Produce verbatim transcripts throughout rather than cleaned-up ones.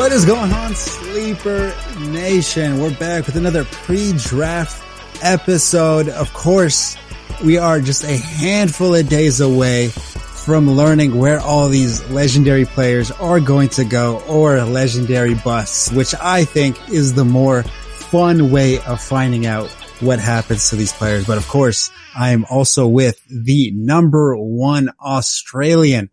What is going on, Sleeper Nation? We're back with another pre-draft episode. Of course, we are just a handful of days away from learning where all these legendary players are going to go, or legendary busts, which I think is the more fun way of finding out what happens to these players. But of course, I am also with the number one Australian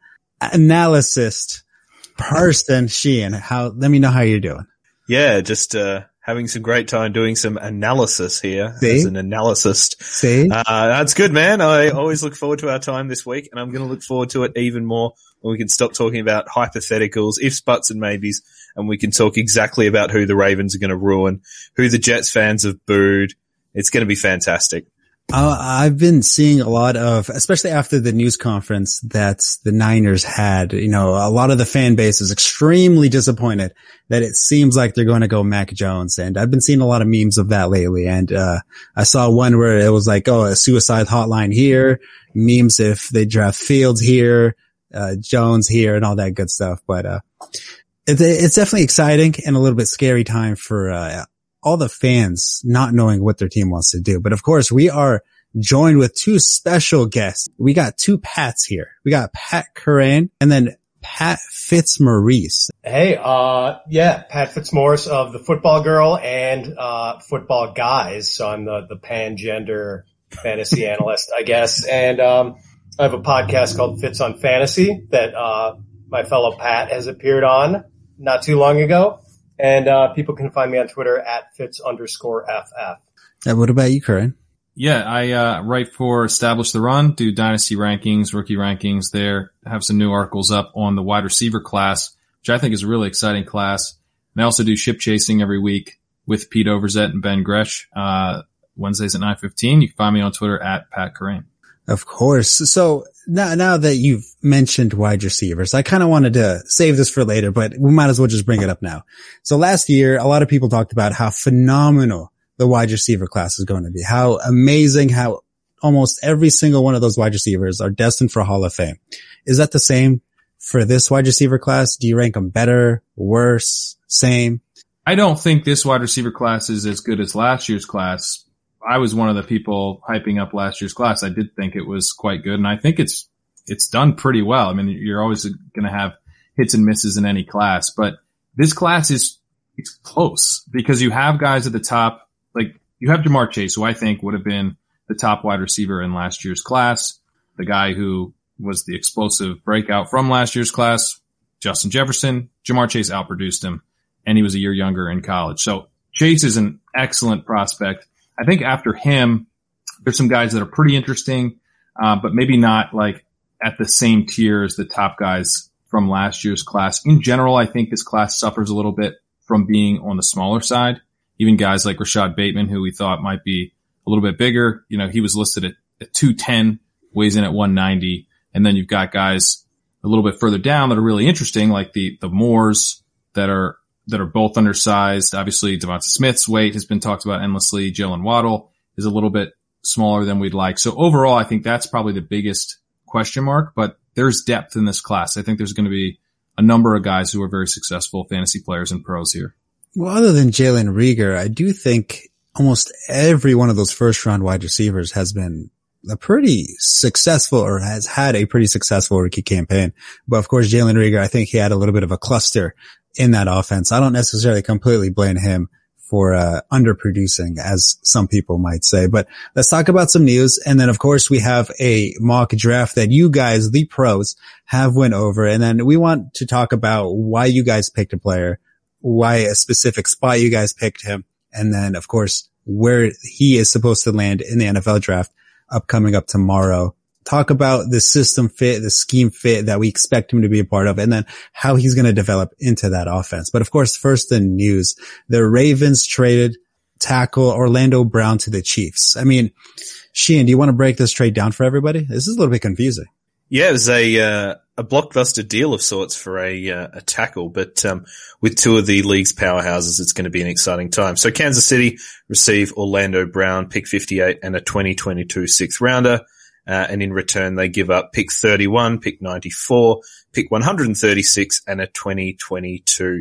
analyst person, Sheehan. How, let me know how you're doing. Yeah, just, uh, having some great time doing some analysis here. See? As an analyst. See? Uh, that's good, man. I always look forward to our time this week, and I'm going to look forward to it even more when we can stop talking about hypotheticals, ifs, buts, and maybes, and we can talk exactly about who the Ravens are going to ruin, who the Jets fans have booed. It's going to be fantastic. Uh, I've been seeing a lot of, especially after the news conference that the Niners had, you know, a lot of the fan base is extremely disappointed that it seems like they're going to go Mac Jones. And I've been seeing a lot of memes of that lately. And, uh, I saw one where it was like, oh, a suicide hotline here, memes if they draft Fields here, uh, Jones here, and all that good stuff. But, uh, it, it's definitely exciting and a little bit scary time for, uh, all the fans not knowing what their team wants to do. But of course, we are joined with two special guests. We got two Pats here. We got Pat Curran and then Pat Fitzmaurice. Hey, uh, yeah, Pat Fitzmaurice of the Football Girl and, uh, Football Guys. So I'm the, the pan-gender fantasy analyst, I guess. And, um, I have a podcast called Fitz on Fantasy that, uh, my fellow Pat has appeared on not too long ago. And, uh, people can find me on Twitter at Fitz underscore F F. And what about you, Curran? Yeah, I, uh, write for Establish the Run, do dynasty rankings, rookie rankings there, have some new articles up on the wide receiver class, which I think is a really exciting class. And I also do ship chasing every week with Pete Overzet and Ben Gresh, uh, Wednesdays at nine fifteen. You can find me on Twitter at Pat Curran. Of course. So now, now that you've mentioned wide receivers, I kind of wanted to save this for later, but we might as well just bring it up now. So last year, a lot of people talked about how phenomenal the wide receiver class is going to be, how amazing, how almost every single one of those wide receivers are destined for Hall of Fame. Is that the same for this wide receiver class? Do you rank them better, worse, same? I don't think this wide receiver class is as good as last year's class. I was one of the people hyping up last year's class. I did think it was quite good, and I think it's it's done pretty well. I mean, you're always going to have hits and misses in any class, but this class is it's close because you have guys at the top. Like you have Jamar Chase, who I think would have been the top wide receiver in last year's class, the guy who was the explosive breakout from last year's class, Justin Jefferson. Jamar Chase outproduced him, and he was a year younger in college. So Chase is an excellent prospect. I think after him, there's some guys that are pretty interesting, uh, but maybe not like at the same tier as the top guys from last year's class. In general, I think this class suffers a little bit from being on the smaller side. Even guys like Rashad Bateman, who we thought might be a little bit bigger, you know, he was listed at, at two ten, weighs in at one ninety. And then you've got guys a little bit further down that are really interesting, like the, the Moores that are, that are both undersized. Obviously, Devonta Smith's weight has been talked about endlessly. Jalen Waddle is a little bit smaller than we'd like. So overall, I think that's probably the biggest question mark, but there's depth in this class. I think there's going to be a number of guys who are very successful fantasy players and pros here. Well, other than Jalen Reagor, I do think almost every one of those first round wide receivers has been a pretty successful or has had a pretty successful rookie campaign. But of course, Jalen Reagor, I think he had a little bit of a cluster in that offense. I don't necessarily completely blame him for uh underproducing, as some people might say. But let's talk about some news. And then, of course, we have a mock draft that you guys, the pros, have went over. And then we want to talk about why you guys picked a player, why a specific spot you guys picked him, and then, of course, where he is supposed to land in the N F L draft upcoming up tomorrow. Talk about the system fit, the scheme fit that we expect him to be a part of, and then how he's going to develop into that offense. But of course, first in news, the Ravens traded tackle Orlando Brown to the Chiefs. I mean, Sheehan, do you want to break this trade down for everybody? This is a little bit confusing. Yeah, it was a, uh, a blockbuster deal of sorts for a, uh, a tackle, but, um, with two of the league's powerhouses, it's going to be an exciting time. So Kansas City receive Orlando Brown, pick fifty-eight and a twenty twenty-two sixth rounder. Uh, and in return, they give up pick thirty-one, pick ninety-four, pick one hundred thirty-six, and a twenty twenty-two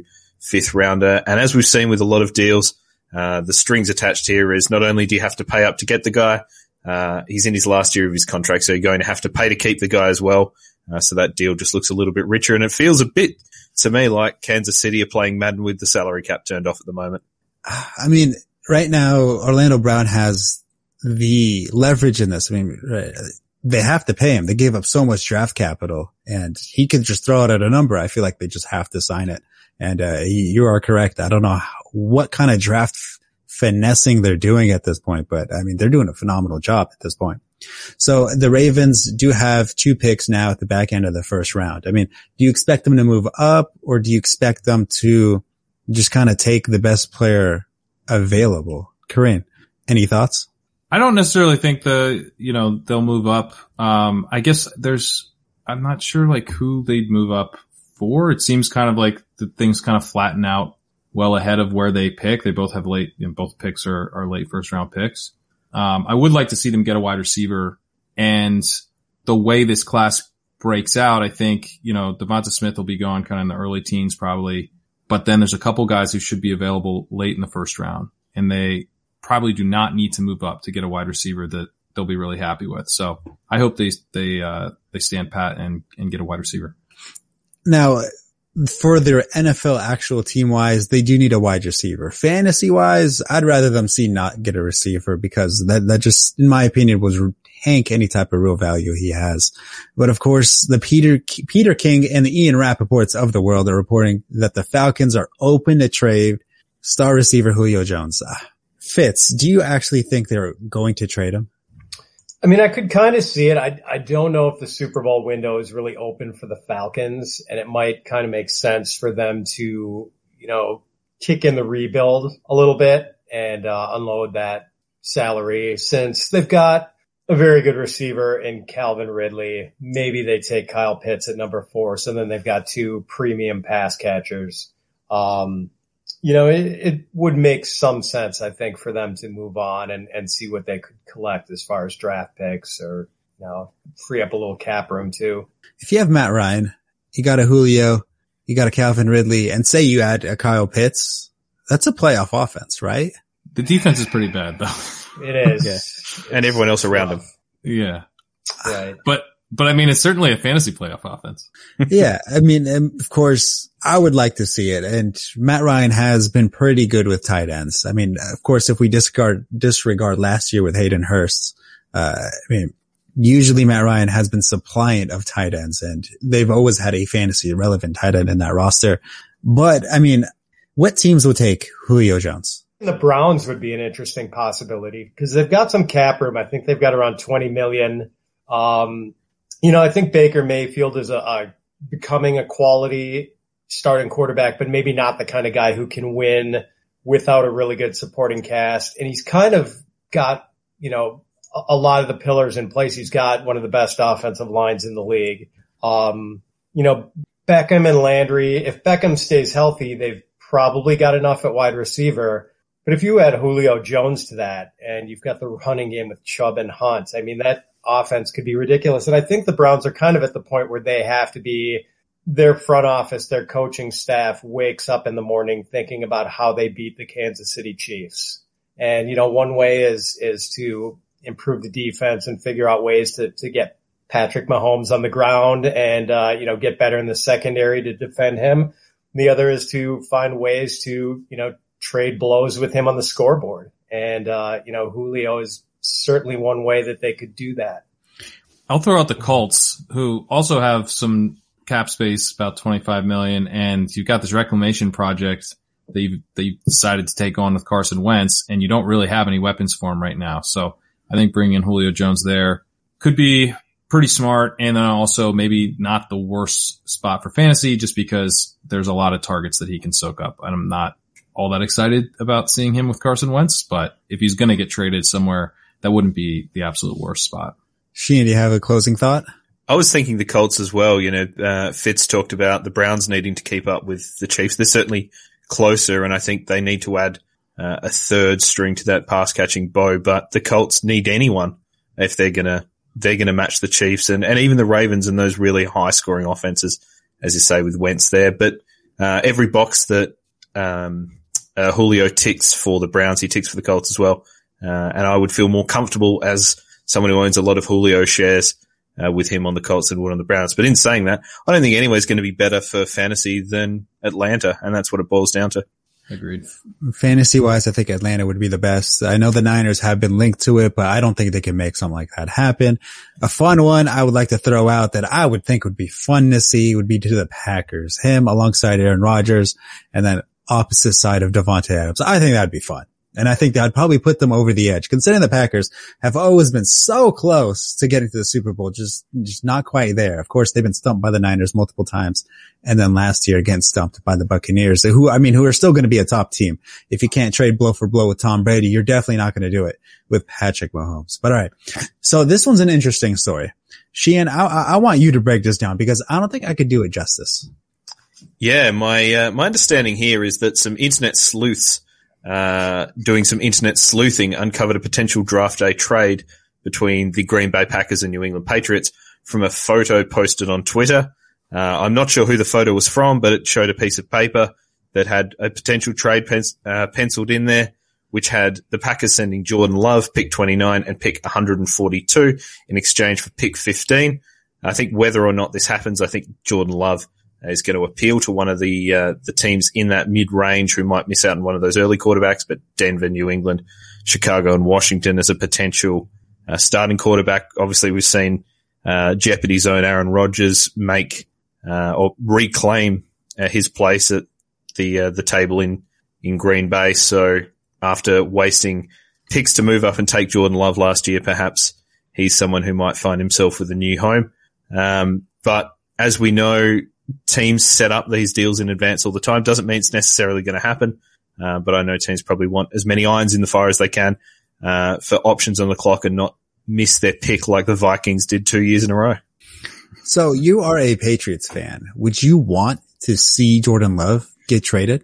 fifth rounder. And as we've seen with a lot of deals, uh, the strings attached here is not only do you have to pay up to get the guy, uh, he's in his last year of his contract, so you're going to have to pay to keep the guy as well. Uh, so that deal just looks a little bit richer, and it feels a bit to me like Kansas City are playing Madden with the salary cap turned off at the moment. I mean, right now, Orlando Brown has the leverage in this. I mean, they have to pay him. They gave up so much draft capital, and he could just throw it at a number. I feel like they just have to sign it. And, uh, you are correct. I don't know how, what kind of draft finessing they're doing at this point, but I mean, they're doing a phenomenal job at this point. So the Ravens do have two picks now at the back end of the first round. I mean, do you expect them to move up, or do you expect them to just kind of take the best player available? Corinne, any thoughts? I don't necessarily think the, you know, they'll move up. Um, I guess there's, I'm not sure like who they'd move up for. It seems kind of like the things kind of flatten out well ahead of where they pick. They both have late, you know, both picks are, are late first round picks. Um, I would like to see them get a wide receiver, and the way this class breaks out, I think, you know, Devonta Smith will be gone kind of in the early teens probably, but then there's a couple guys who should be available late in the first round, and they probably do not need to move up to get a wide receiver that they'll be really happy with. So I hope they, they, uh, they stand pat and, and get a wide receiver. Now, for their N F L actual team wise, they do need a wide receiver. Fantasy wise, I'd rather them see not get a receiver, because that, that just, in my opinion, was Hank any type of real value he has. But of course, the Peter, Peter King and the Ian Rappaports of the world are reporting that the Falcons are open to trade star receiver Julio Jones. Uh, Fitz, do you actually think they're going to trade him? I mean, I could kind of see it. I, I don't know if the Super Bowl window is really open for the Falcons, and it might kind of make sense for them to, you know, kick in the rebuild a little bit and uh, unload that salary, since they've got a very good receiver in Calvin Ridley. Maybe they take Kyle Pitts at number four, so then they've got two premium pass catchers. Um, You know, it, it would make some sense, I think, for them to move on and, and see what they could collect as far as draft picks, or, you know, free up a little cap room too. If you have Matt Ryan, you got a Julio, you got a Calvin Ridley, and say you add a Kyle Pitts, that's a playoff offense, right? The defense is pretty bad though. It is. Yeah. And everyone else around them. Yeah. Right. But, But I mean, it's certainly a fantasy playoff offense. Yeah. I mean, of course, I would like to see it. And Matt Ryan has been pretty good with tight ends. I mean, of course, if we discard, disregard last year with Hayden Hurst, uh, I mean, usually Matt Ryan has been suppliant of tight ends, and they've always had a fantasy relevant tight end in that roster. But I mean, what teams would take Julio Jones? The Browns would be an interesting possibility, because they've got some cap room. I think they've got around twenty million. Um, You know, I think Baker Mayfield is a, a becoming a quality starting quarterback, but maybe not the kind of guy who can win without a really good supporting cast. And he's kind of got, you know, a, a lot of the pillars in place. He's got one of the best offensive lines in the league. Um, you know, Beckham and Landry, if Beckham stays healthy, they've probably got enough at wide receiver. But if you add Julio Jones to that, and you've got the running game with Chubb and Hunt, I mean, that offense could be ridiculous. And I think the Browns are kind of at the point where they have to be, their front office, their coaching staff wakes up in the morning thinking about how they beat the Kansas City Chiefs. And, you know, one way is, is to improve the defense and figure out ways to, to get Patrick Mahomes on the ground and, uh, you know, get better in the secondary to defend him. The other is to find ways to, you know, trade blows with him on the scoreboard. And, uh, you know, Julio is certainly one way that they could do that. I'll throw out the Colts, who also have some cap space, about twenty-five million, and you've got this reclamation project that you've, that you've decided to take on with Carson Wentz, and you don't really have any weapons for him right now. So I think bringing in Julio Jones there could be pretty smart, and then also maybe not the worst spot for fantasy, just because there's a lot of targets that he can soak up. And I'm not all that excited about seeing him with Carson Wentz, but if he's going to get traded somewhere, that wouldn't be the absolute worst spot. Sheehan, do you have a closing thought? I was thinking the Colts as well. You know, uh, Fitz talked about the Browns needing to keep up with the Chiefs. They're certainly closer, and I think they need to add uh, a third string to that pass catching bow, but the Colts need anyone if they're gonna, they're gonna match the Chiefs and, and even the Ravens and those really high scoring offenses, as you say, with Wentz there. But, uh, every box that um, uh, Julio ticks for the Browns. He ticks for the Colts as well. Uh, and I would feel more comfortable as someone who owns a lot of Julio shares uh, with him on the Colts than would on the Browns. But in saying that, I don't think anywhere's going to be better for fantasy than Atlanta, and that's what it boils down to. Agreed. Fantasy wise, I think Atlanta would be the best. I know the Niners have been linked to it, but I don't think they can make something like that happen. A fun one I would like to throw out that I would think would be fun to see would be to the Packers. Him alongside Aaron Rodgers and then opposite side of Devontae Adams. I think that'd be fun. And I think that would probably put them over the edge, considering the Packers have always been so close to getting to the Super Bowl, just, just not quite there. Of course, they've been stumped by the Niners multiple times. And then last year again, stumped by the Buccaneers, who, I mean, who are still going to be a top team. If you can't trade blow for blow with Tom Brady, you're definitely not going to do it with Patrick Mahomes. But all right. So this one's an interesting story. Sheehan, I, I want you to break this down because I don't think I could do it justice. Yeah. My, uh, my understanding here is that some internet sleuths Uh, doing some internet sleuthing uncovered a potential draft day trade between the Green Bay Packers and New England Patriots from a photo posted on Twitter. Uh, I'm not sure who the photo was from, but it showed a piece of paper that had a potential trade pen- uh, penciled in there, which had the Packers sending Jordan Love, pick twenty-nine and pick one hundred forty-two in exchange for pick fifteen. I think whether or not this happens, I think Jordan Love is going to appeal to one of the uh, the teams in that mid-range who might miss out on one of those early quarterbacks, but Denver, New England, Chicago, and Washington as a potential uh, starting quarterback. Obviously, we've seen uh, Jeopardy's own Aaron Rodgers make uh, or reclaim uh, his place at the uh, the table in, in Green Bay. So after wasting picks to move up and take Jordan Love last year, perhaps he's someone who might find himself with a new home. Um, but as we know, teams set up these deals in advance all the time. Doesn't mean it's necessarily going to happen, uh, but I know teams probably want as many irons in the fire as they can uh, for options on the clock and not miss their pick like the Vikings did two years in a row. So you are a Patriots fan. Would you want to see Jordan Love get traded?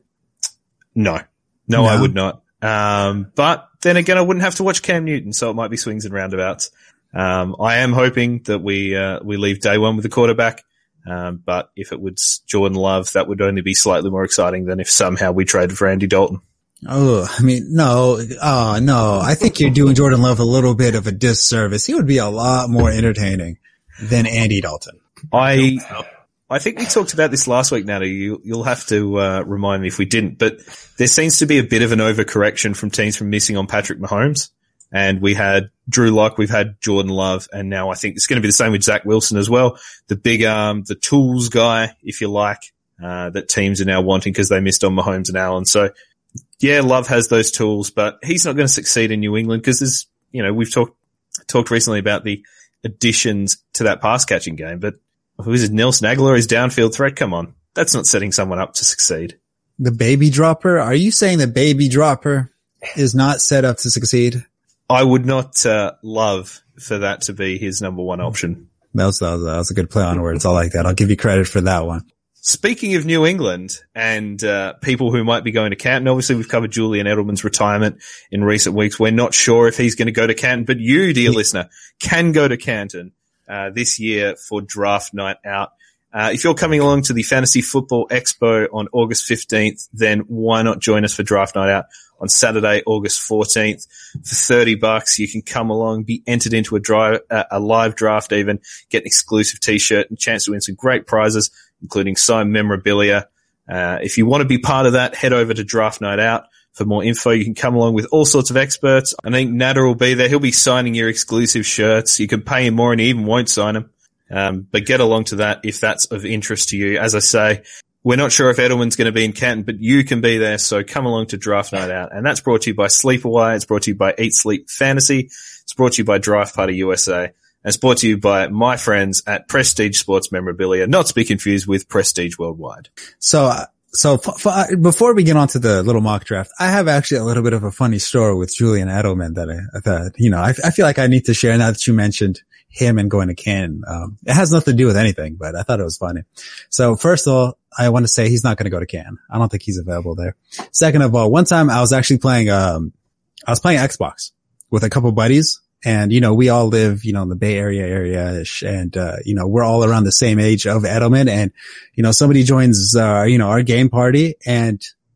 No. No, no. I would not. Um, but then again, I wouldn't have to watch Cam Newton, so it might be swings and roundabouts. Um, I am hoping that we uh, we leave day one with the quarterback. Um, but if it was Jordan Love, that would only be slightly more exciting than if somehow we traded for Andy Dalton. Oh, I mean, no, oh, no. I think you're doing Jordan Love a little bit of a disservice. He would be a lot more entertaining than Andy Dalton. I, I think we talked about this last week, Natalie. You, you'll have to, uh, remind me if we didn't, but there seems to be a bit of an overcorrection from teams from missing on Patrick Mahomes. And we had Drew Lock, we've had Jordan Love, and now I think it's going to be the same with Zach Wilson as well. The big arm, the tools guy, if you like, uh, that teams are now wanting because they missed on Mahomes and Allen. So, yeah, Love has those tools, but he's not going to succeed in New England because there's, you know, we've talked, talked recently about the additions to that pass catching game, but who is it? Nelson Aguilar is downfield threat. Come on. That's not setting someone up to succeed. The baby dropper. Are you saying the baby dropper is not set up to succeed? I would not uh, love for that to be his number one option. That was, that was, that was a good play on words. I like that. I'll give you credit for that one. Speaking of New England and uh, people who might be going to Canton, obviously we've covered Julian Edelman's retirement in recent weeks. We're not sure if he's going to go to Canton, but you, dear listener, can go to Canton uh, this year for draft night out. Uh, if you're coming along to the Fantasy Football Expo on August fifteenth, then why not join us for draft night out on Saturday, August fourteenth for thirty bucks. You can come along, be entered into a drive, uh, a live draft even, get an exclusive t-shirt and chance to win some great prizes, including signed memorabilia. Uh, if you want to be part of that, head over to Draft Night Out for more info. You can come along with all sorts of experts. I think Nader will be there. He'll be signing your exclusive shirts. You can pay him more and he even won't sign them. Um, but get along to that if that's of interest to you. As I say, we're not sure if Edelman's going to be in Canton, but you can be there. So come along to Draft Night Out. And that's brought to you by Sleepaway. It's brought to you by Eat Sleep Fantasy. It's brought to you by Draft Party U S A. And it's brought to you by my friends at Prestige Sports Memorabilia, not to be confused with Prestige Worldwide. So, uh, so f- f- before we get on to the little mock draft, I have actually a little bit of a funny story with Julian Edelman that I, I thought, you know, I, I feel like I need to share now that you mentioned him and going to Canton. Um, it has nothing to do with anything, but I thought it was funny. So first of all, I want to say he's not going to go to Canton. I don't think he's available there. Second of all, one time I was actually playing, um, I was playing Xbox with a couple buddies. And, you know, we all live, you know, in the Bay Area area-ish. And, uh, you know, we're all around the same age of Edelman. And, you know, somebody joins, uh, you know, our game party and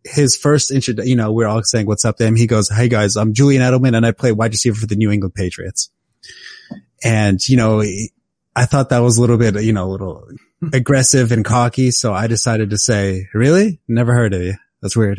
his first intro, you know, we're all saying what's up to him. He goes, "Hey guys, I'm Julian Edelman and I play wide receiver for the New England Patriots." And, you know, I thought that was a little bit, you know, a little aggressive and cocky. So I decided to say, "Really? Never heard of you. That's weird."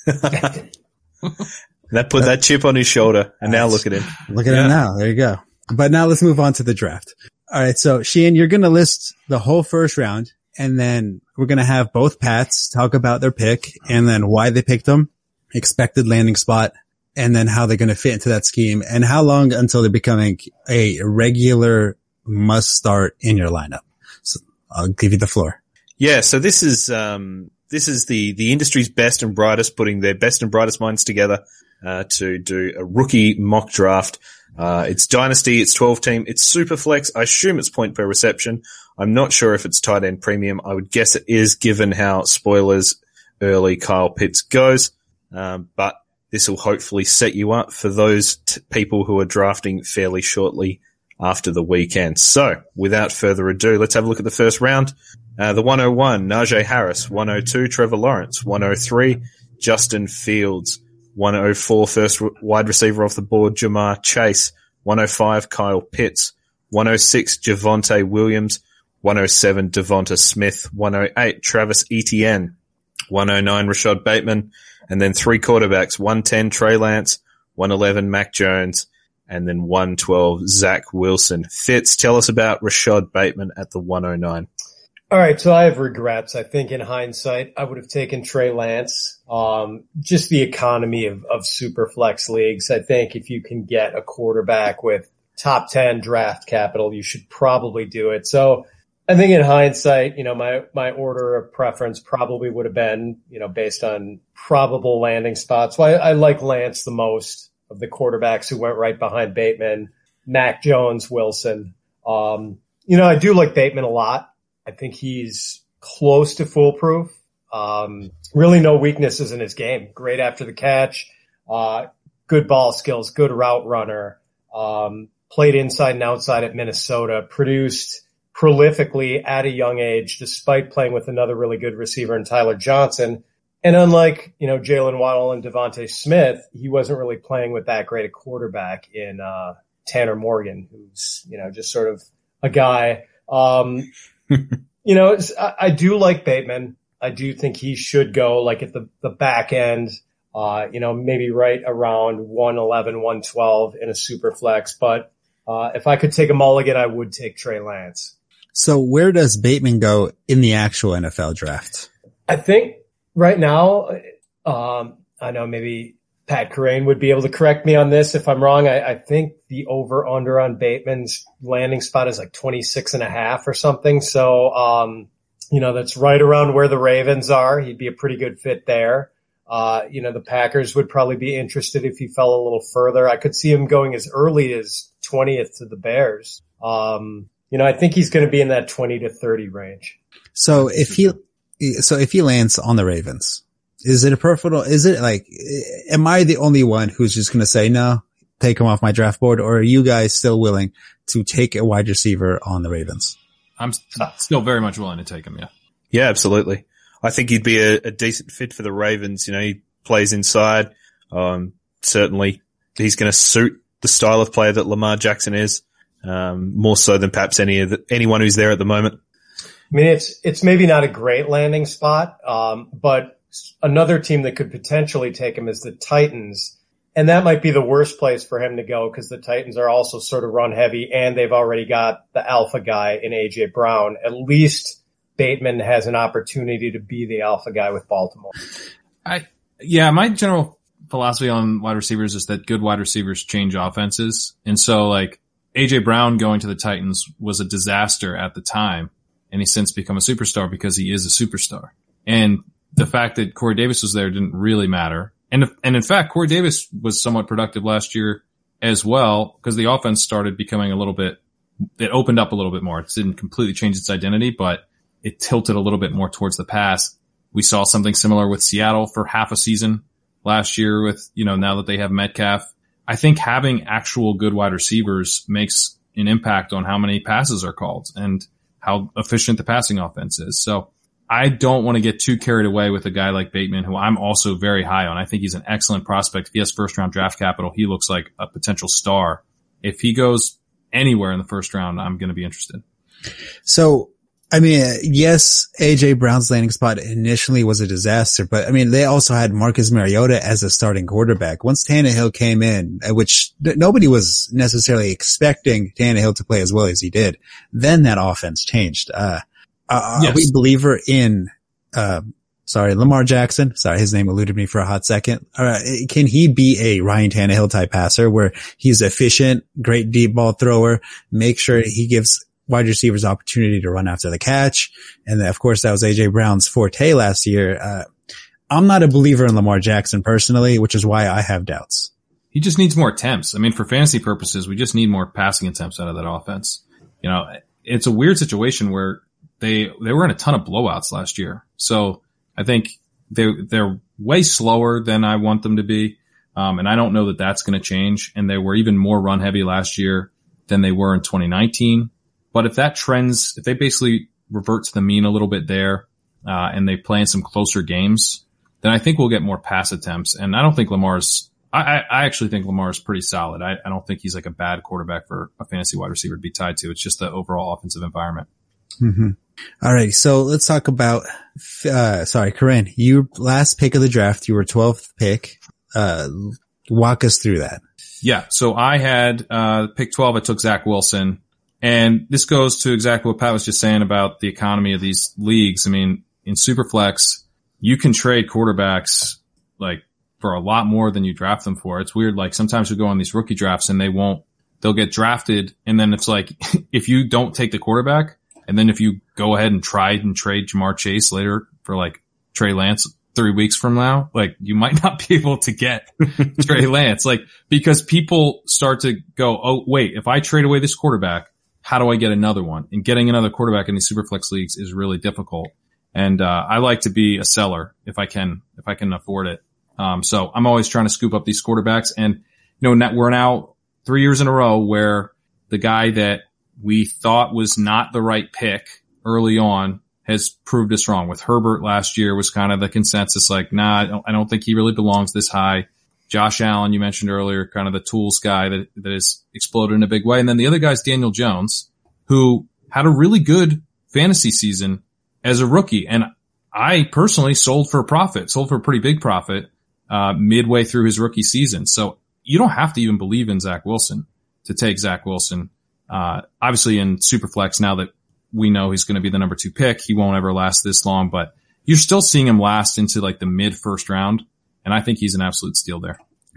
That put that chip on his shoulder, and now look at him. Look at yeah. him now. There you go. But now let's move on to the draft. All right. So Sheehan, you're going to list the whole first round, and then we're going to have both Pats talk about their pick and then why they picked them, expected landing spot, and then how they're going to fit into that scheme and how long until they're becoming a regular must start in your lineup. So I'll give you the floor. Yeah. So this is, um, this is the, the industry's best and brightest putting their best and brightest minds together. Uh, to do a rookie mock draft. Uh, it's dynasty, it's twelve team, it's super flex. I assume it's point per reception. I'm not sure if it's tight end premium. I would guess it is given how spoilers early Kyle Pitts goes. Um, but this will hopefully set you up for those t- people who are drafting fairly shortly after the weekend. So without further ado, let's have a look at the first round. Uh, the one oh one, Najee Harris. one oh two, Trevor Lawrence. one oh three, Justin Fields. one oh four, first wide receiver off the board, Jamar Chase. one oh five, Kyle Pitts. one oh six, Javonte Williams. one oh seven, Devonta Smith. one oh eight, Travis Etienne. one oh nine, Rashad Bateman. And then three quarterbacks, one ten, Trey Lance. one eleven, Mac Jones. And then one twelve, Zach Wilson. Fitz, tell us about Rashad Bateman at the one oh nine. All right, so I have regrets. I think in hindsight, I would have taken Trey Lance. Um, just the economy of, of super flex leagues. I think if you can get a quarterback with top ten draft capital, you should probably do it. So I think in hindsight, you know, my, my order of preference probably would have been, you know, based on probable landing spots. So I, I like Lance the most of the quarterbacks who went right behind Bateman, Mac Jones, Wilson. Um, you know, I do like Bateman a lot. I think he's close to foolproof. Um, really no weaknesses in his game. Great after the catch, uh, good ball skills, good route runner, um, played inside and outside at Minnesota, produced prolifically at a young age despite playing with another really good receiver in Tyler Johnson. And unlike, you know, Jalen Waddle and Devonta Smith, he wasn't really playing with that great a quarterback in, uh, Tanner Morgan, who's, you know, just sort of a guy, um, you know, I, I do like Bateman. I do think he should go like at the, the back end, uh, you know, maybe right around one eleven, one twelve in a super flex. But, uh, if I could take a mulligan, I would take Trey Lance. So where does Bateman go in the actual N F L draft? I think right now, um, I know maybe Pat Kerrane would be able to correct me on this if I'm wrong. I, I think the over under on Bateman's landing spot is like twenty-six and a half or something. So, um, you know, that's right around where the Ravens are. He'd be a pretty good fit there. Uh, you know, the Packers would probably be interested if he fell a little further. I could see him going as early as twentieth to the Bears. Um, you know, I think he's going to be in that twenty to thirty range. So if he, so if he lands on the Ravens, is it a perfect, is it like, am I the only one who's just going to say, no, take him off my draft board? Or are you guys still willing to take a wide receiver on the Ravens? I'm still very much willing to take him. Yeah. Yeah, absolutely. I think he'd be a, a decent fit for the Ravens. You know, he plays inside. Um, certainly he's going to suit the style of player that Lamar Jackson is, um, more so than perhaps any of the, anyone who's there at the moment. I mean, it's, it's maybe not a great landing spot. Um, but another team that could potentially take him is the Titans. And that might be the worst place for him to go because the Titans are also sort of run heavy and they've already got the alpha guy in A J Brown. At least Bateman has an opportunity to be the alpha guy with Baltimore. I, yeah, my general philosophy on wide receivers is that good wide receivers change offenses. And so like A J Brown going to the Titans was a disaster at the time. And he's since become a superstar because he is a superstar. And the fact that Corey Davis was there didn't really matter. And, if, and in fact, Corey Davis was somewhat productive last year as well because the offense started becoming a little bit, it opened up a little bit more. It didn't completely change its identity, but it tilted a little bit more towards the pass. We saw something similar with Seattle for half a season last year with, you know, now that they have Metcalf. I think having actual good wide receivers makes an impact on how many passes are called and how efficient the passing offense is. So I don't want to get too carried away with a guy like Bateman, who I'm also very high on. I think he's an excellent prospect. If he has first round draft capital, he looks like a potential star. If he goes anywhere in the first round, I'm going to be interested. So, I mean, yes, A J Brown's landing spot initially was a disaster, but I mean, they also had Marcus Mariota as a starting quarterback. Once Tannehill came in, which nobody was necessarily expecting Tannehill to play as well as he did, then that offense changed. Uh, uh yes. Are we a believer in, uh, sorry, Lamar Jackson? Sorry, his name eluded me for a hot second. Uh, can he be a Ryan Tannehill type passer where he's efficient, great deep ball thrower, make sure he gives wide receivers opportunity to run after the catch? And then, of course, that was A J Brown's forte last year. Uh, I'm not a believer in Lamar Jackson personally, which is why I have doubts. He just needs more attempts. I mean, for fantasy purposes, we just need more passing attempts out of that offense. You know, it's a weird situation where they, they were in a ton of blowouts last year. So I think they, they're way slower than I want them to be. Um, and I don't know that that's going to change. And they were even more run heavy last year than they were in twenty nineteen. But if that trends, if they basically revert to the mean a little bit there, uh, and they play in some closer games, then I think we'll get more pass attempts. And I don't think Lamar's, I, I actually think Lamar is pretty solid. I, I don't think he's like a bad quarterback for a fantasy wide receiver to be tied to. It's just the overall offensive environment. Mm-hmm. All right. So let's talk about, uh, sorry, Corinne, you last pick of the draft, you were twelfth pick. Uh, walk us through that. Yeah. So I had, uh, pick twelve. I took Zach Wilson. And this goes to exactly what Pat was just saying about the economy of these leagues. I mean, in Superflex, you can trade quarterbacks like for a lot more than you draft them for. It's weird. Like sometimes you go on these rookie drafts and they won't, they'll get drafted. And then it's like, if you don't take the quarterback and then if you go ahead and try and trade Jamar Chase later for like Trey Lance three weeks from now, like you might not be able to get Trey Lance, like because people start to go, oh, wait, if I trade away this quarterback, how do I get another one? And getting another quarterback in these Superflex leagues is really difficult. And, uh, I like to be a seller if I can, if I can afford it. Um, so I'm always trying to scoop up these quarterbacks. And, you know, we're now three years in a row where the guy that we thought was not the right pick early on has proved us wrong. With Herbert last year was kind of the consensus, like, nah, I don't, I don't think he really belongs this high. Josh Allen, you mentioned earlier, kind of the tools guy that, that has exploded in a big way. And then the other guy's Daniel Jones, who had a really good fantasy season as a rookie. And I personally sold for a profit, sold for a pretty big profit, uh, midway through his rookie season. So you don't have to even believe in Zach Wilson to take Zach Wilson. Uh, obviously in Superflex, now that we know he's going to be the number two pick, he won't ever last this long, but you're still seeing him last into like the mid first round. And I think he's an absolute steal there.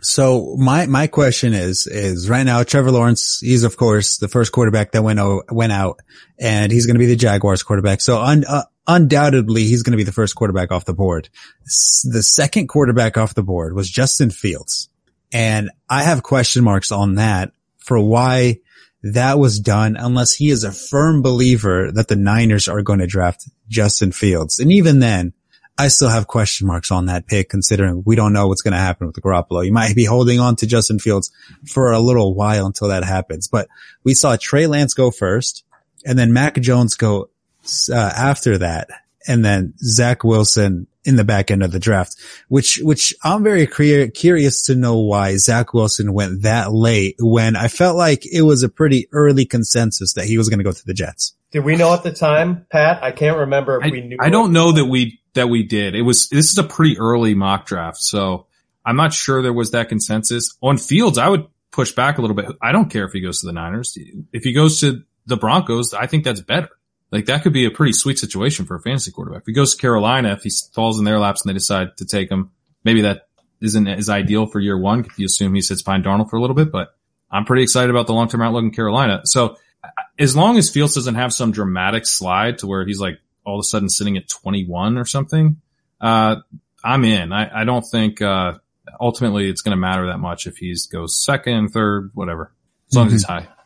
So my, my question is, is right now, Trevor Lawrence, he's of course the first quarterback that went, o- went out and he's going to be the Jaguars quarterback. So un, uh, undoubtedly he's going to be the first quarterback off the board. S- the second quarterback off the board was Justin Fields. And I have question marks on that for why that was done unless he is a firm believer that the Niners are going to draft Justin Fields. And even then, I still have question marks on that pick considering we don't know what's going to happen with the Garoppolo. You might be holding on to Justin Fields for a little while until that happens. But we saw Trey Lance go first and then Mac Jones go uh, after that. And then Zach Wilson in the back end of the draft, which, which I'm very cre- curious to know why Zach Wilson went that late when I felt like it was a pretty early consensus that he was going to go to the Jets. Did we know at the time, Pat? I can't remember if I, we knew. I don't know that we, that we did. It was, this is a pretty early mock draft. So I'm not sure there was that consensus on Fields. I would push back a little bit. I don't care if he goes to the Niners. If he goes to the Broncos, I think that's better. Like that could be a pretty sweet situation for a fantasy quarterback. If he goes to Carolina, if he falls in their laps and they decide to take him, maybe that isn't as ideal for year one. If you assume he sits behind Darnold for a little bit, but I'm pretty excited about the long-term outlook in Carolina. So as long as Fields doesn't have some dramatic slide to where he's like all of a sudden sitting at twenty-one or something, uh, I'm in. I, I don't think, uh, ultimately it's going to matter that much if he goes second, third, whatever, as long mm-hmm. as he's high.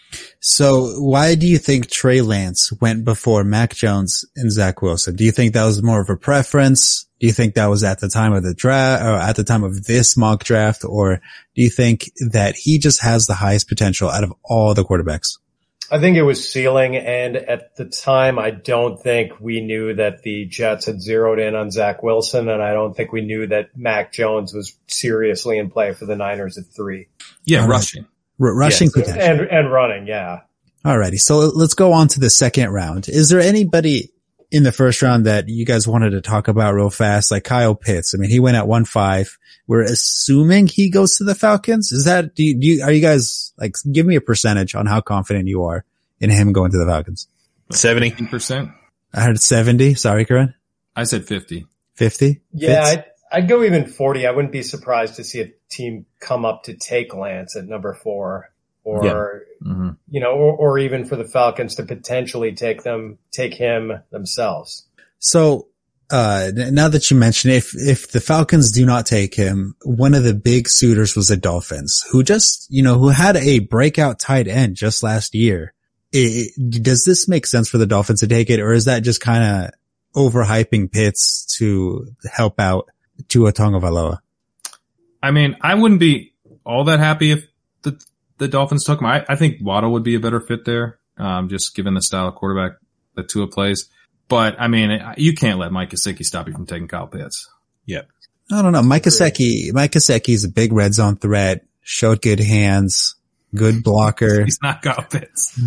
So why do you think Trey Lance went before Mac Jones and Zach Wilson? Do you think that was more of a preference? Do you think that was at the time of the draft or at the time of this mock draft? Or do you think that he just has the highest potential out of all the quarterbacks? I think it was ceiling, and at the time, I don't think we knew that the Jets had zeroed in on Zach Wilson, and I don't think we knew that Mac Jones was seriously in play for the Niners at three. Yeah, All right. rushing. R- rushing Yes, potential. and and running, yeah. Alrighty, so let's go on to the second round. Is there anybody in the first round that you guys wanted to talk about real fast? Like Kyle Pitts. I mean, he went at one five. We're assuming he goes to the Falcons. Is that, do you, do you, are you guys like, give me a percentage on how confident you are in him going to the Falcons? seventy percent. I heard seventy. Sorry, Karen. I said fifty. fifty? Yeah, I'd, I'd go even forty. I wouldn't be surprised to see a team come up to take Lance at number four, or, Yeah. Mm-hmm. you know, or, or even for the Falcons to potentially take them, take him themselves. So, uh, now that you mention it, if, if the Falcons do not take him, one of the big suitors was the Dolphins, who just, you know, who had a breakout tight end just last year. It, it, does this make sense for the Dolphins to take it, or is that just kind of overhyping Pitts to help out Tua Tagovailoa? I mean, I wouldn't be all that happy if the the Dolphins took him. I, I think Waddle would be a better fit there, um, just given the style of quarterback that Tua plays. But I mean, you can't let Mike Gesicki stop you from taking Kyle Pitts. Yep. I don't know. Mike Gesicki, Mike Gesicki is a big red zone threat, showed good hands, good blocker. He's not Kyle Pitts.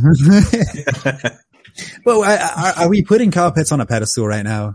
Well, are, are we putting Kyle Pitts on a pedestal right now?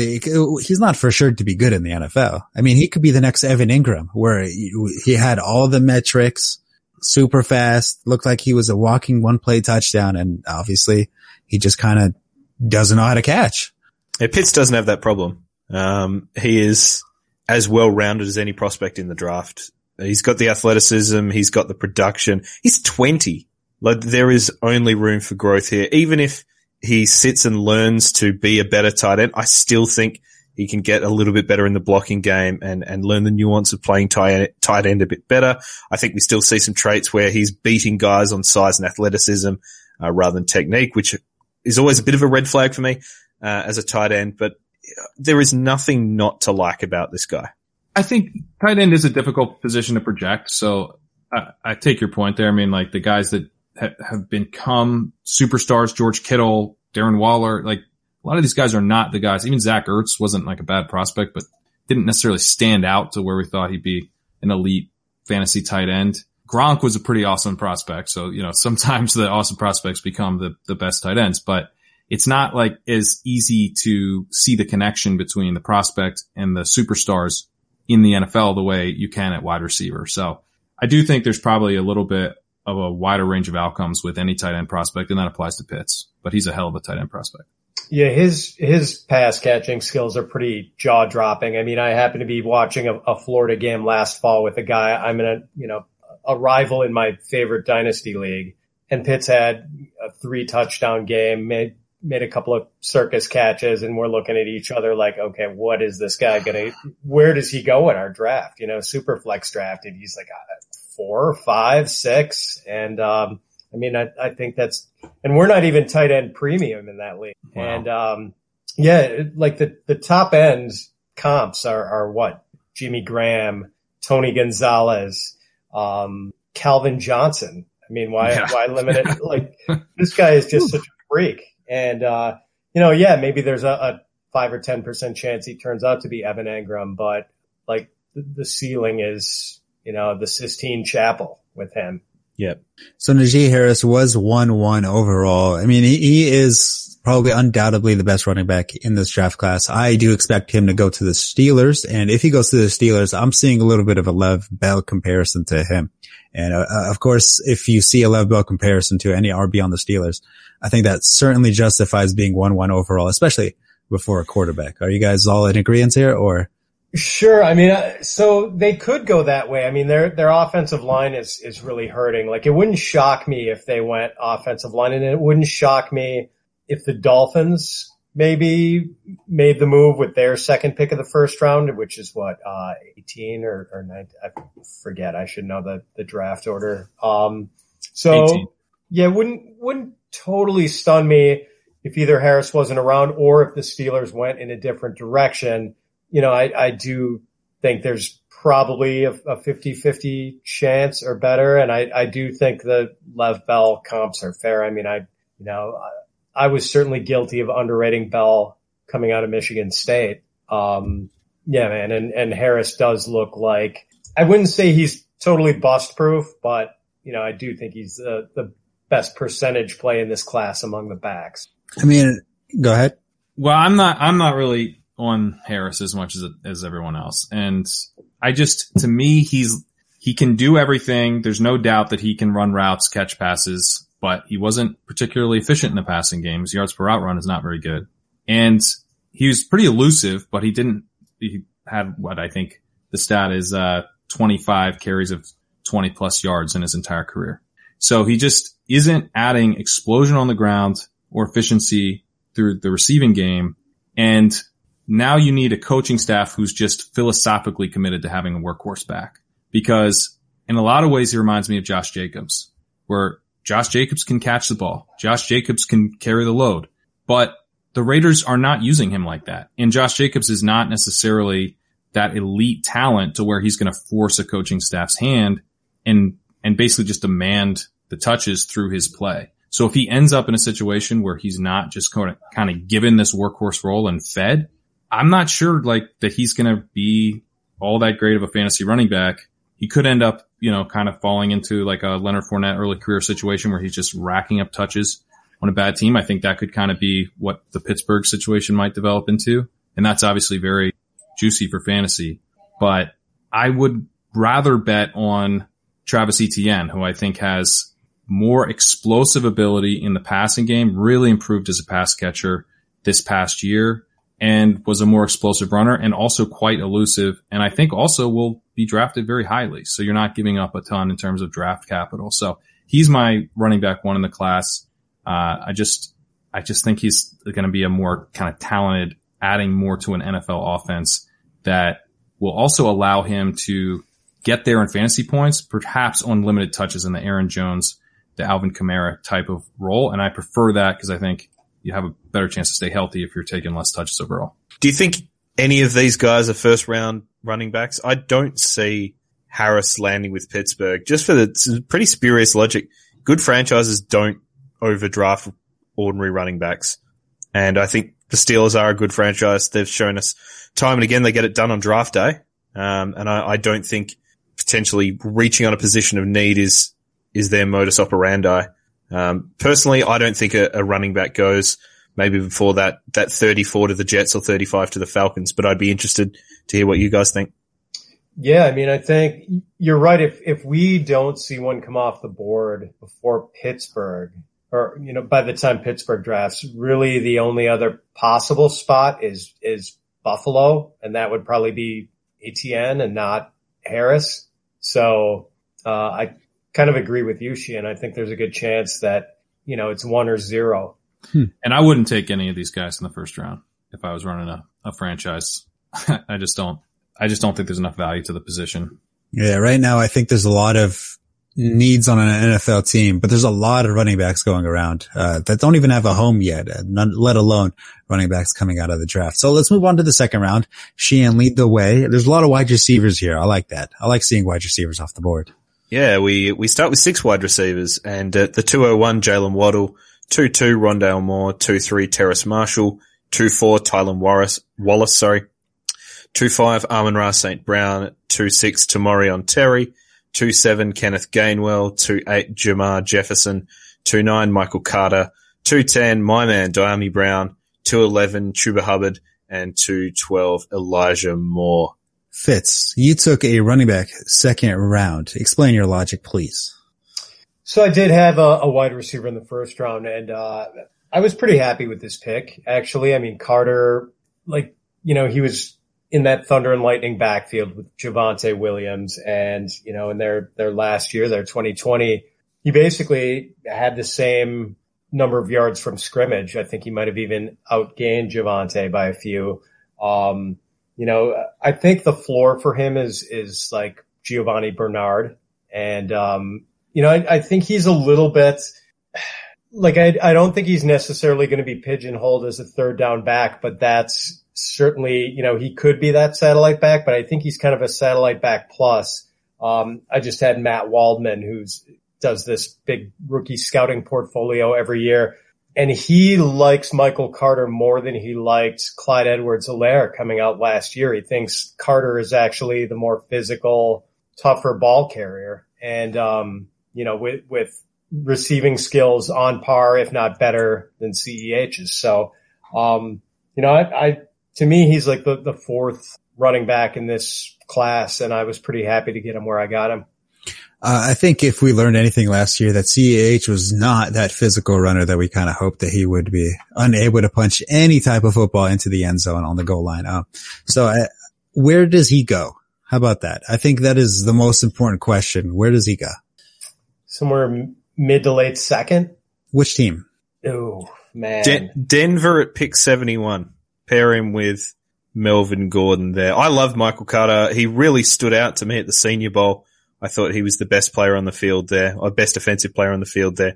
He's not for sure to be good in the N F L. I mean, he could be the next Evan Ingram, where he had all the metrics, super fast, looked like he was a walking one play touchdown, and obviously he just kind of doesn't know how to catch. Yeah, Pitts doesn't have that problem. Um, he is as well rounded as any prospect in the draft. He's got the athleticism. He's got the production. He's twenty. Like, there is only room for growth here. Even if he sits and learns to be a better tight end, I still think he can get a little bit better in the blocking game and, and learn the nuance of playing tight, tight end a bit better. I think we still see some traits where he's beating guys on size and athleticism, uh, rather than technique, which is always a bit of a red flag for me, uh, as a tight end, but there is nothing not to like about this guy. I think tight end is a difficult position to project. So I, I take your point there. I mean, like the guys that ha- have become superstars, George Kittle, Darren Waller, like a lot of these guys are not the guys. Even Zach Ertz wasn't like a bad prospect, but didn't necessarily stand out to where we thought he'd be an elite fantasy tight end. Gronk was a pretty awesome prospect. So, you know, sometimes the awesome prospects become the, the best tight ends, but it's not like as easy to see the connection between the prospect and the superstars in the N F L the way you can at wide receiver. So I do think there's probably a little bit of a wider range of outcomes with any tight end prospect, and that applies to Pitts, but he's a hell of a tight end prospect. Yeah, his his pass catching skills are pretty jaw dropping. I mean, I happened to be watching a, a Florida game last fall with a guy I'm in a you know a rival in my favorite dynasty league, and Pitts had a three touchdown game, made made a couple of circus catches, and we're looking at each other like, okay, what is this guy gonna? Where does he go in our draft? You know, super flex draft, and he's like four, five, six, and um, I mean, I, I think that's, and we're not even tight end premium in that league. Wow. And, um, yeah, like the, the top end comps are, are what? Jimmy Graham, Tony Gonzalez, um, Calvin Johnson. I mean, why, yeah. why limit it? Like, this guy is just such a freak. And, uh, you know, yeah, maybe there's a, a five or ten percent chance he turns out to be Evan Engram, but like the, the ceiling is, you know, the Sistine Chapel with him. Yep. So Najee Harris was one one overall. I mean, he, he is probably undoubtedly the best running back in this draft class. I do expect him to go to the Steelers. And if he goes to the Steelers, I'm seeing a little bit of a Lev Bell comparison to him. And uh, of course, if you see a Lev Bell comparison to any R B on the Steelers, I think that certainly justifies being one one overall, especially before a quarterback. Are you guys all in agreement here, or? Sure. I mean, so they could go that way. I mean, their, their offensive line is, is really hurting. Like, it wouldn't shock me if they went offensive line, and it wouldn't shock me if the Dolphins maybe made the move with their second pick of the first round, which is what, uh, eighteen or, or nineteen, I forget. I should know the, the draft order. Um, so eighteen. Yeah, it wouldn't, wouldn't totally stun me if either Harris wasn't around or if the Steelers went in a different direction. You know, I, I do think there's probably a, a fifty-fifty chance or better. And I, I do think the Lev Bell comps are fair. I mean, I, you know, I, I was certainly guilty of underrating Bell coming out of Michigan State. Um, yeah, man. And, and Harris does look like, I wouldn't say he's totally bust proof, but you know, I do think he's the, the best percentage play in this class among the backs. I mean, go ahead. Well, I'm not, I'm not really on Harris as much as, as everyone else. And I just, to me, he's, he can do everything. There's no doubt that he can run routes, catch passes, but he wasn't particularly efficient in the passing game. His yards per route run is not very good. And he was pretty elusive, but he didn't, he had what I think the stat is, uh, twenty-five carries of twenty plus yards in his entire career. So he just isn't adding explosion on the ground or efficiency through the receiving game. And now you need a coaching staff who's just philosophically committed to having a workhorse back, because in a lot of ways he reminds me of Josh Jacobs, where Josh Jacobs can catch the ball. Josh Jacobs can carry the load, but the Raiders are not using him like that. And Josh Jacobs is not necessarily that elite talent to where he's going to force a coaching staff's hand and, and basically just demand the touches through his play. So if he ends up in a situation where he's not just kind of, kind of given this workhorse role and fed, I'm not sure like that he's going to be all that great of a fantasy running back. He could end up, you know, kind of falling into like a Leonard Fournette early career situation where he's just racking up touches on a bad team. I think that could kind of be what the Pittsburgh situation might develop into. And that's obviously very juicy for fantasy, but I would rather bet on Travis Etienne, who I think has more explosive ability in the passing game, really improved as a pass catcher this past year, and was a more explosive runner and also quite elusive. And I think also will be drafted very highly. So you're not giving up a ton in terms of draft capital. So he's my running back one in the class. Uh, I just, I just think he's going to be a more kind of talented, adding more to an N F L offense that will also allow him to get there in fantasy points, perhaps on limited touches in the Aaron Jones, the Alvin Kamara type of role. And I prefer that because I think you have a better chance to stay healthy if you're taking less touches overall. Do you think any of these guys are first round running backs? I don't see Harris landing with Pittsburgh just for the pretty spurious logic. Good franchises don't overdraft ordinary running backs. And I think the Steelers are a good franchise. They've shown us time and again they get it done on draft day. Um, and I, I don't think potentially reaching on a position of need is is their modus operandi. Um, personally, I don't think a, a running back goes maybe before that, that thirty-four to the Jets or thirty-five to the Falcons, but I'd be interested to hear what you guys think. Yeah, I mean, I think you're right. If, if we don't see one come off the board before Pittsburgh, or, you know, by the time Pittsburgh drafts, really the only other possible spot is, is Buffalo, and that would probably be Etienne and not Harris. So, uh, I kind of agree with you, Sheehan. I think there's a good chance that, you know, it's one or zero. Hmm. And I wouldn't take any of these guys in the first round if I was running a, a franchise. I just don't, I just don't think there's enough value to the position. Yeah. Right now, I think there's a lot of needs on an N F L team, but there's a lot of running backs going around, uh, that don't even have a home yet, none, let alone running backs coming out of the draft. So let's move on to the second round. Sheehan, lead the way. There's a lot of wide receivers here. I like that. I like seeing wide receivers off the board. Yeah, we, we start with six wide receivers, and at the two oh one, Jalen Waddle, two two, Rondale Moore, two three, Terrace Marshall, two four, Tylan Wallace, Wallace, sorry, two five, Amon-Ra Saint Brown, two six, Tamorion Terry, two seven, Kenneth Gainwell, two eight, Jamar Jefferson, two nine, Michael Carter, two ten, my man, Diami Brown, two eleven, Chuba Hubbard, and two twelve, Elijah Moore. Fitz, you took a running back second round. Explain your logic, please. So I did have a, a wide receiver in the first round, and uh I was pretty happy with this pick, actually. I mean, Carter, like, you know, he was in that Thunder and Lightning backfield with Javonte Williams, and, you know, in their, their last year, their twenty twenty, he basically had the same number of yards from scrimmage. I think he might have even outgained Javonte by a few. Um, you know, I think the floor for him is, is like Giovanni Bernard. And, um, you know, I, I think he's a little bit like, I, I don't think he's necessarily going to be pigeonholed as a third down back, but that's, certainly, you know, he could be that satellite back, but I think he's kind of a satellite back plus. Um, I just had Matt Waldman, who's does this big rookie scouting portfolio every year. And he likes Michael Carter more than he liked Clyde Edwards-Helaire coming out last year. He thinks Carter is actually the more physical, tougher ball carrier. And, um, you know, with, with receiving skills on par, if not better than C E H's. So, um, you know, I, I, to me, he's like the, the fourth running back in this class. And I was pretty happy to get him where I got him. Uh, I think if we learned anything last year, that C E H was not that physical runner that we kind of hoped that he would be, unable to punch any type of football into the end zone on the goal line. Uh, so uh, where does he go? How about that? I think that is the most important question. Where does he go? Somewhere mid to late second. Which team? Oh, man. De- Denver at pick seventy-one. Pair him with Melvin Gordon there. I love Michael Carter. He really stood out to me at the Senior Bowl. I thought he was the best player on the field there, or best offensive player on the field there.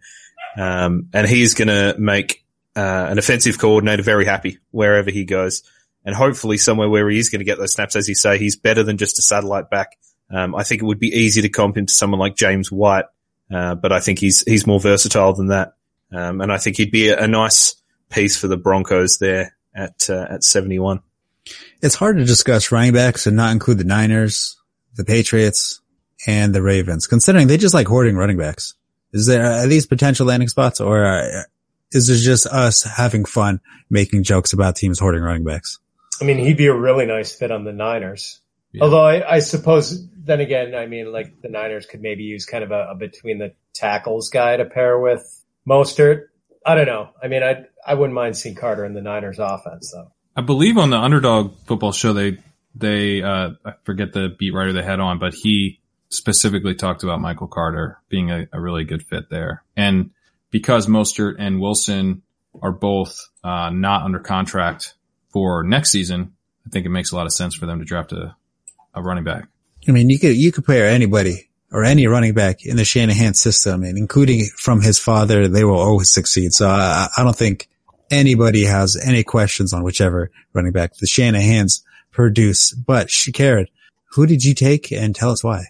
Um, and he's going to make uh, an offensive coordinator very happy wherever he goes. And hopefully somewhere where he is going to get those snaps, as you say, he's better than just a satellite back. Um, I think it would be easy to comp him to someone like James White, uh, but I think he's he's more versatile than that. Um, and I think he'd be a, a nice piece for the Broncos there at uh, at seventy-one. It's hard to discuss running backs and not include the Niners, the Patriots, and the Ravens, considering they just like hoarding running backs. Is there are these potential landing spots, or uh, is it just us having fun making jokes about teams hoarding running backs? I mean, he'd be a really nice fit on the Niners. Yeah. Although I, I suppose then again, I mean, like the Niners could maybe use kind of a, a between the tackles guy to pair with Mostert. I don't know. I mean, I I wouldn't mind seeing Carter in the Niners offense though. I believe on the Underdog Football Show, they, they, uh, I forget the beat writer they had on, but he specifically talked about Michael Carter being a, a really good fit there. And because Mostert and Wilson are both, uh, not under contract for next season, I think it makes a lot of sense for them to draft a, a running back. I mean, you could, you could pair anybody or any running back in the Shanahan system, and including from his father, they will always succeed. So I, I don't think anybody has any questions on whichever running back the Shanahans produce. But Shakira, who did you take, and tell us why?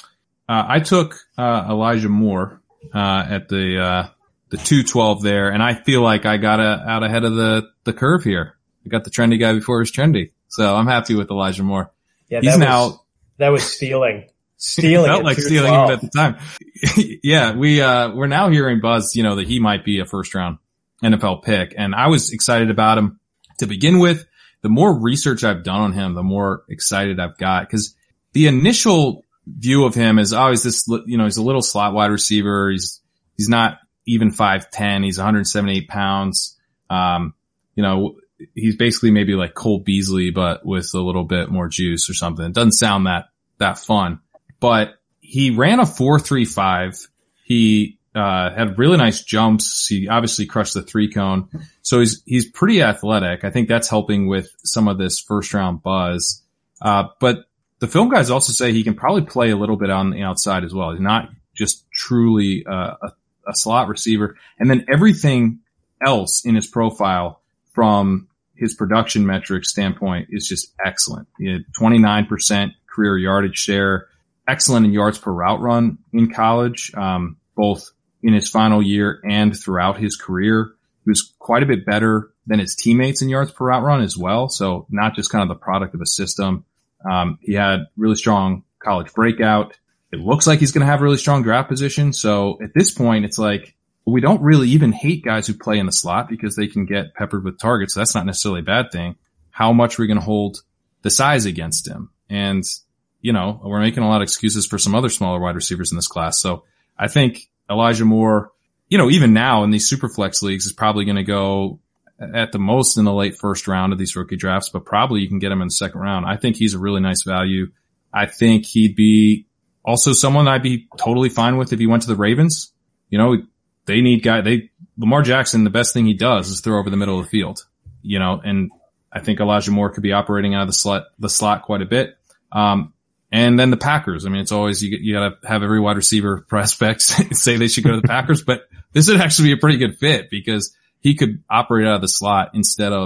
Uh, I took uh, Elijah Moore uh, at the uh, the two twelve there, and I feel like I got a, out ahead of the the curve here. I got the trendy guy before he was trendy, so I'm happy with Elijah Moore. Yeah, he's that now was, that was stealing, stealing. It felt like stealing even at the time. Yeah, we uh, we're now hearing buzz, you know, that he might be a first round N F L pick, and I was excited about him to begin with. The more research I've done on him, the more excited I've got, because the initial view of him is always this, you know, he's a little slot wide receiver. He's, he's not even five ten. He's one hundred seventy-eight pounds. Um, you know, he's basically maybe like Cole Beasley, but with a little bit more juice or something. It doesn't sound that, that fun, but he ran a four three five. He, uh, had really nice jumps. He obviously crushed the three cone. So he's, he's pretty athletic. I think that's helping with some of this first round buzz. Uh, but the film guys also say he can probably play a little bit on the outside as well. He's not just truly uh, a, a slot receiver. And then everything else in his profile from his production metrics standpoint is just excellent. He had twenty-nine percent career yardage share, excellent in yards per route run in college, um, both in his final year and throughout his career. He was quite a bit better than his teammates in yards per route run as well. So not just kind of the product of a system. Um, he had really strong college breakout. It looks like he's going to have really strong draft position. So at this point, it's like, we don't really even hate guys who play in the slot because they can get peppered with targets. So that's not necessarily a bad thing. How much are we going to hold the size against him? And, you know, we're making a lot of excuses for some other smaller wide receivers in this class. So I think Elijah Moore, you know, even now in these super flex leagues is probably going to go at the most in the late first round of these rookie drafts, but probably you can get him in the second round. I think he's a really nice value. I think he'd be also someone I'd be totally fine with if he went to the Ravens. You know, they need guy, they, Lamar Jackson, the best thing he does is throw over the middle of the field, you know, and I think Elijah Moore could be operating out of the slot, the slot quite a bit. Um, and then the Packers. I mean, it's always, you, you gotta have every wide receiver prospect say they should go to the Packers, but this would actually be a pretty good fit because he could operate out of the slot instead of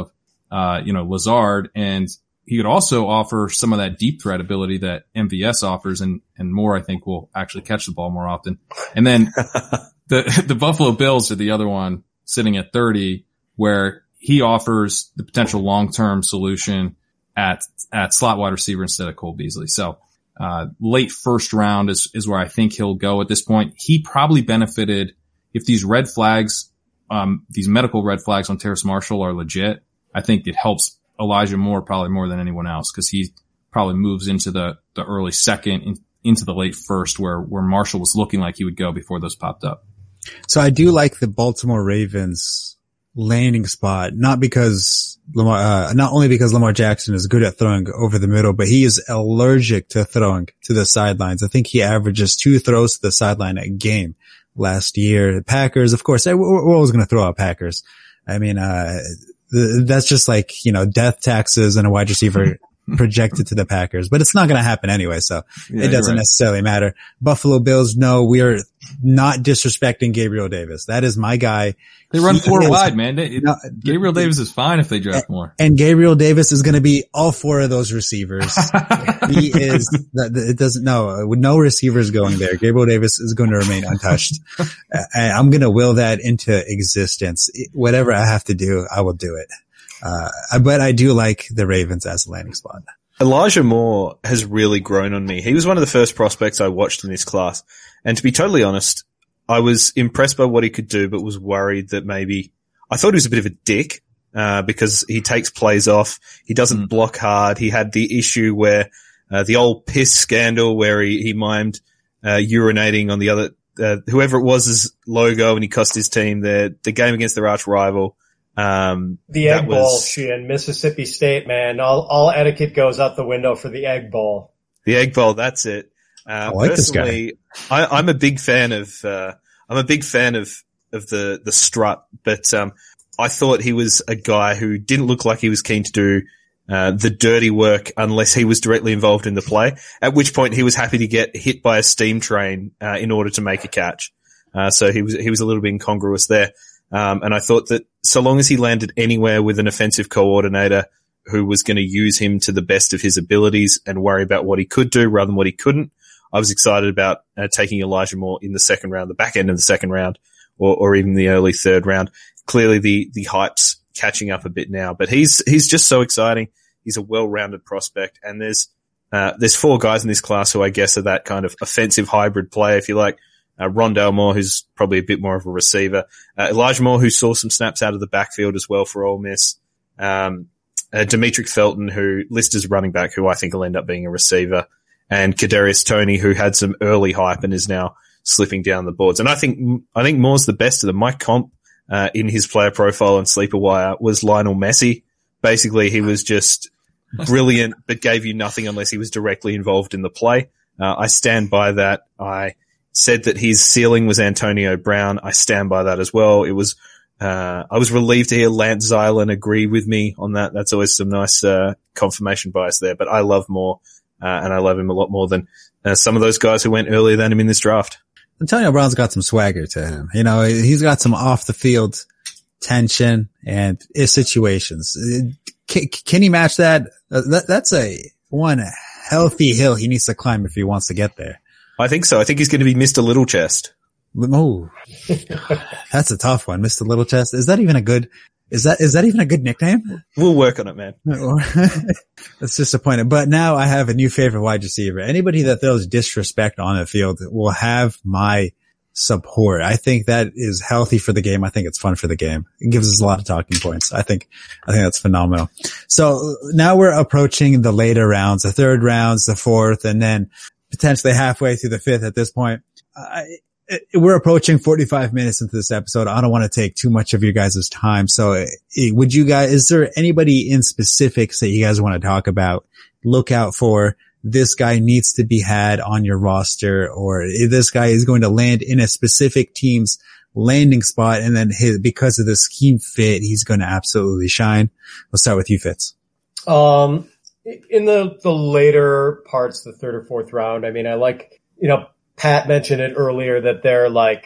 uh, you know, Lazard, and he could also offer some of that deep threat ability that M V S offers, and, and more, I think, will actually catch the ball more often. And then the, the Buffalo Bills are the other one sitting at thirty, where he offers the potential long-term solution at, at slot wide receiver instead of Cole Beasley. So, uh, late first round is, is where I think he'll go at this point. He probably benefited if these red flags, um, these medical red flags on Terrace Marshall are legit. I think it helps Elijah Moore probably more than anyone else, because he probably moves into the, the early second, in, into the late first, where, where Marshall was looking like he would go before those popped up. So I do like the Baltimore Ravens landing spot, not because Lamar, uh, not only because Lamar Jackson is good at throwing over the middle, but he is allergic to throwing to the sidelines. I think he averages two throws to the sideline a game last year. The Packers, of course, we're always going to throw out Packers. I mean, uh, that's just like, you know, death taxes and a wide receiver projected to the Packers, but it's not going to happen anyway. So yeah, it doesn't right. necessarily matter. Buffalo Bills, no, we are not disrespecting Gabriel Davis. That is my guy. They run four is, wide, man. They, no, Gabriel Davis is fine if they draft more. And Gabriel Davis is going to be all four of those receivers. He is, it doesn't, no, with no receivers going there, Gabriel Davis is going to remain untouched. And I'm going to will that into existence. Whatever I have to do, I will do it. Uh, but I do like the Ravens as a landing spot. Elijah Moore has really grown on me. He was one of the first prospects I watched in this class. And to be totally honest, I was impressed by what he could do, but was worried that maybe I thought he was a bit of a dick, uh, because he takes plays off. He doesn't mm. block hard. He had the issue where, uh, the old piss scandal where he, he mimed, uh, urinating on the other, uh, whoever it was his logo, and he cost his team the, the game against their arch rival. Um, the Egg Bowl, she in Mississippi State, man. All, all etiquette goes out the window for the Egg Bowl. The Egg Bowl, that's it. Uh, I like personally, I, I'm a big fan of, uh, I'm a big fan of, of the, the strut, but, um, I thought he was a guy who didn't look like he was keen to do, uh, the dirty work unless he was directly involved in the play, at which point he was happy to get hit by a steam train, uh, in order to make a catch. Uh, so he was, he was a little bit incongruous there. Um, and I thought that so long as he landed anywhere with an offensive coordinator who was going to use him to the best of his abilities and worry about what he could do rather than what he couldn't, I was excited about uh, taking Elijah Moore in the second round, the back end of the second round, or, or even the early third round. Clearly the, the hype's catching up a bit now, but he's, he's just so exciting. He's a well-rounded prospect, and there's, uh, there's four guys in this class who I guess are that kind of offensive hybrid player, if you like. Uh, Rondale Moore, who's probably a bit more of a receiver. Uh, Elijah Moore, who saw some snaps out of the backfield as well for Ole Miss. Um, uh, Demetric Felton, who lists as running back, who I think will end up being a receiver. And Kadarius Toney, who had some early hype and is now slipping down the boards. And I think, I think Moore's the best of them. My comp, uh, in his player profile on Sleeper Wire was Lionel Messi. Basically, he was just brilliant, but gave you nothing unless he was directly involved in the play. Uh, I stand by that. I said that his ceiling was Antonio Brown. I stand by that as well. It was, uh, I was relieved to hear Lance Zylan agree with me on that. That's always some nice, uh, confirmation bias there, but I love Moore, uh, and I love him a lot more than, uh, some of those guys who went earlier than him in this draft. Antonio Brown's got some swagger to him. You know, he's got some off the field tension and situations. Can, can he match that? Uh, that? That's a one healthy hill he needs to climb if he wants to get there. I think so. I think he's going to be Mister Little Chest. Oh, that's a tough one. Mister Little Chest. Is that even a good, is that, is that even a good nickname? We'll work on it, man. That's disappointing. But now I have a new favorite wide receiver. Anybody that throws disrespect on the field will have my support. I think that is healthy for the game. I think it's fun for the game. It gives us a lot of talking points. I think, I think that's phenomenal. So now we're approaching the later rounds, the third rounds, the fourth, and then potentially halfway through the fifth at this point. Uh, it, we're approaching forty-five minutes into this episode. I don't want to take too much of your guys' time. So uh, would you guys, is there anybody in specifics that you guys want to talk about? Look out for, this guy needs to be had on your roster, or this guy is going to land in a specific team's landing spot, and then his, because of the scheme fit, he's going to absolutely shine. We'll start with you, Fitz. Um, in the, the later parts, the third or fourth round, I mean, I like, you know, Pat mentioned it earlier that they're like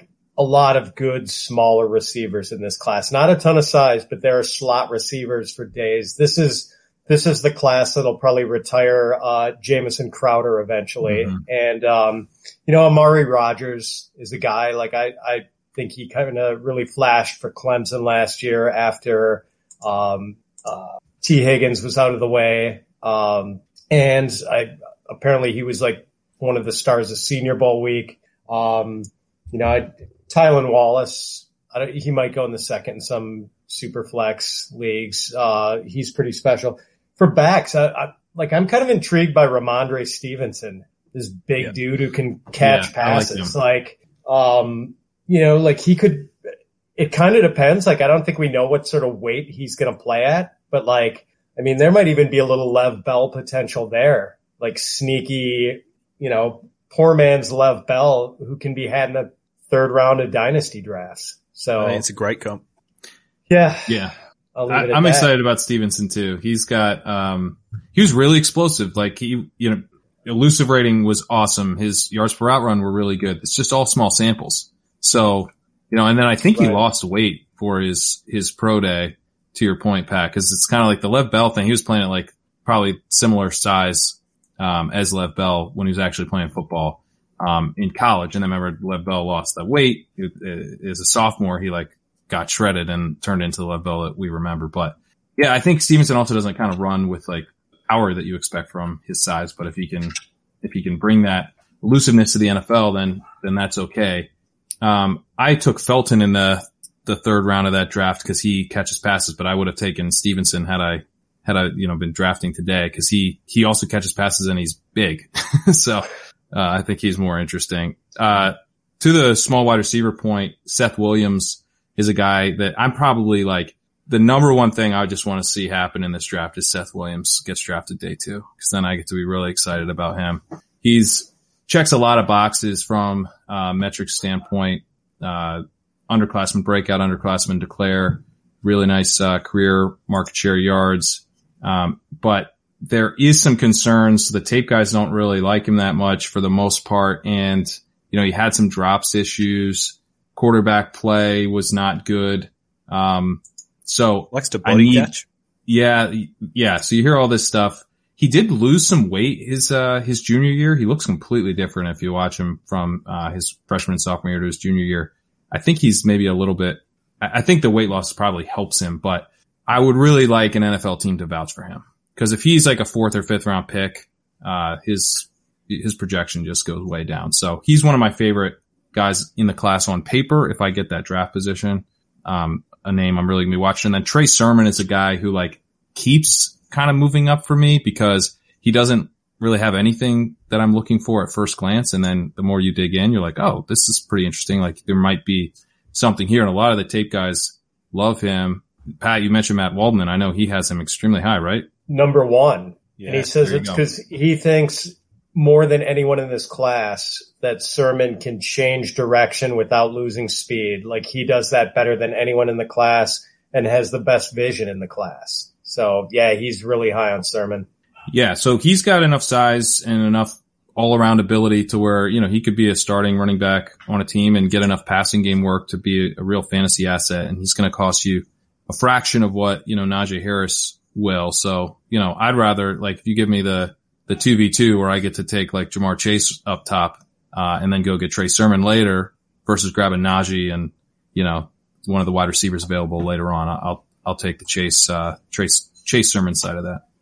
a lot of good smaller receivers in this class. Not a ton of size, but there are slot receivers for days. This is, this is the class that'll probably retire, uh, Jamison Crowder eventually. Mm-hmm. And, um, you know, Amari Rogers is a guy, like I, I think he kind of really flashed for Clemson last year after, um, uh, T. Higgins was out of the way. Um, and I, apparently he was like one of the stars of Senior Bowl week. Um, you know, I, Tylan Wallace, I don't, he might go in the second in some super flex leagues. Uh, he's pretty special. For backs, I, I, like I'm kind of intrigued by Ramondre Stevenson, this big yeah. dude who can catch yeah, passes. Like, like, um, you know, like he could, it kind of depends. Like, I don't think we know what sort of weight he's going to play at, but like, I mean, there might even be a little Lev Bell potential there, like sneaky, you know, poor man's Lev Bell who can be had in the third round of dynasty drafts. So I mean, it's a great comp. Yeah. Yeah. I, I'm that. excited about Stevenson too. He's got, um, he was really explosive. Like he, you know, elusive rating was awesome. His yards per route run were really good. It's just all small samples. So, you know, and then I think right. he lost weight for his, his pro day, to your point, Pat, cause it's kind of like the Lev Bell thing. He was playing at like probably similar size, um, as Lev Bell when he was actually playing football, um, in college. And I remember Lev Bell lost that weight. As a sophomore, he like, got shredded and turned into the Lev Bell that we remember. But yeah, I think Stevenson also doesn't kind of run with like power that you expect from his size. But if he can, if he can bring that elusiveness to the N F L, then, then that's okay. Um, I took Felton in the, the third round of that draft because he catches passes, but I would have taken Stevenson had I, had I, you know, been drafting today because he, he also catches passes and he's big. so, uh, I think he's more interesting. Uh, to the small wide receiver point, Seth Williams is a guy that I'm probably like the number one thing I just want to see happen in this draft is Seth Williams gets drafted day two because then I get to be really excited about him. He's checks a lot of boxes from uh metric standpoint, uh underclassmen breakout, underclassmen declare, really nice uh career market share yards. Um, but there is some concerns. The tape guys don't really like him that much for the most part. And, you know, he had some drops issues. Quarterback play was not good. Um, so likes to body need, catch. Yeah. Yeah. So you hear all this stuff. He did lose some weight his, uh, his junior year. He looks completely different if you watch him from, uh, his freshman and sophomore year to his junior year. I think he's maybe a little bit, I think the weight loss probably helps him, but I would really like an N F L team to vouch for him. Cause if he's like a fourth or fifth round pick, uh, his, his projection just goes way down. So he's one of my favorite guys in the class on paper. If I get that draft position, um, a name I'm really gonna be watching. And then Trey Sermon is a guy who like keeps kind of moving up for me because he doesn't really have anything that I'm looking for at first glance. And then the more you dig in, you're like, oh, this is pretty interesting. Like there might be something here. And a lot of the tape guys love him. Pat, you mentioned Matt Waldman. I know he has him extremely high, right? Number one. Yeah, and he says it's because he thinks more than anyone in this class that Sermon can change direction without losing speed. Like he does that better than anyone in the class and has the best vision in the class. So yeah, he's really high on Sermon. Yeah. So he's got enough size and enough all around ability to where, you know, he could be a starting running back on a team and get enough passing game work to be a real fantasy asset. And he's going to cost you a fraction of what, you know, Najee Harris will. So, you know, I'd rather like if you give me the, the two v two where I get to take like Jamar Chase up top, uh, and then go get Trey Sermon later versus grabbing Najee and, you know, one of the wide receivers available later on. I'll, I'll take the Chase, uh, Chase, Chase Sermon side of that.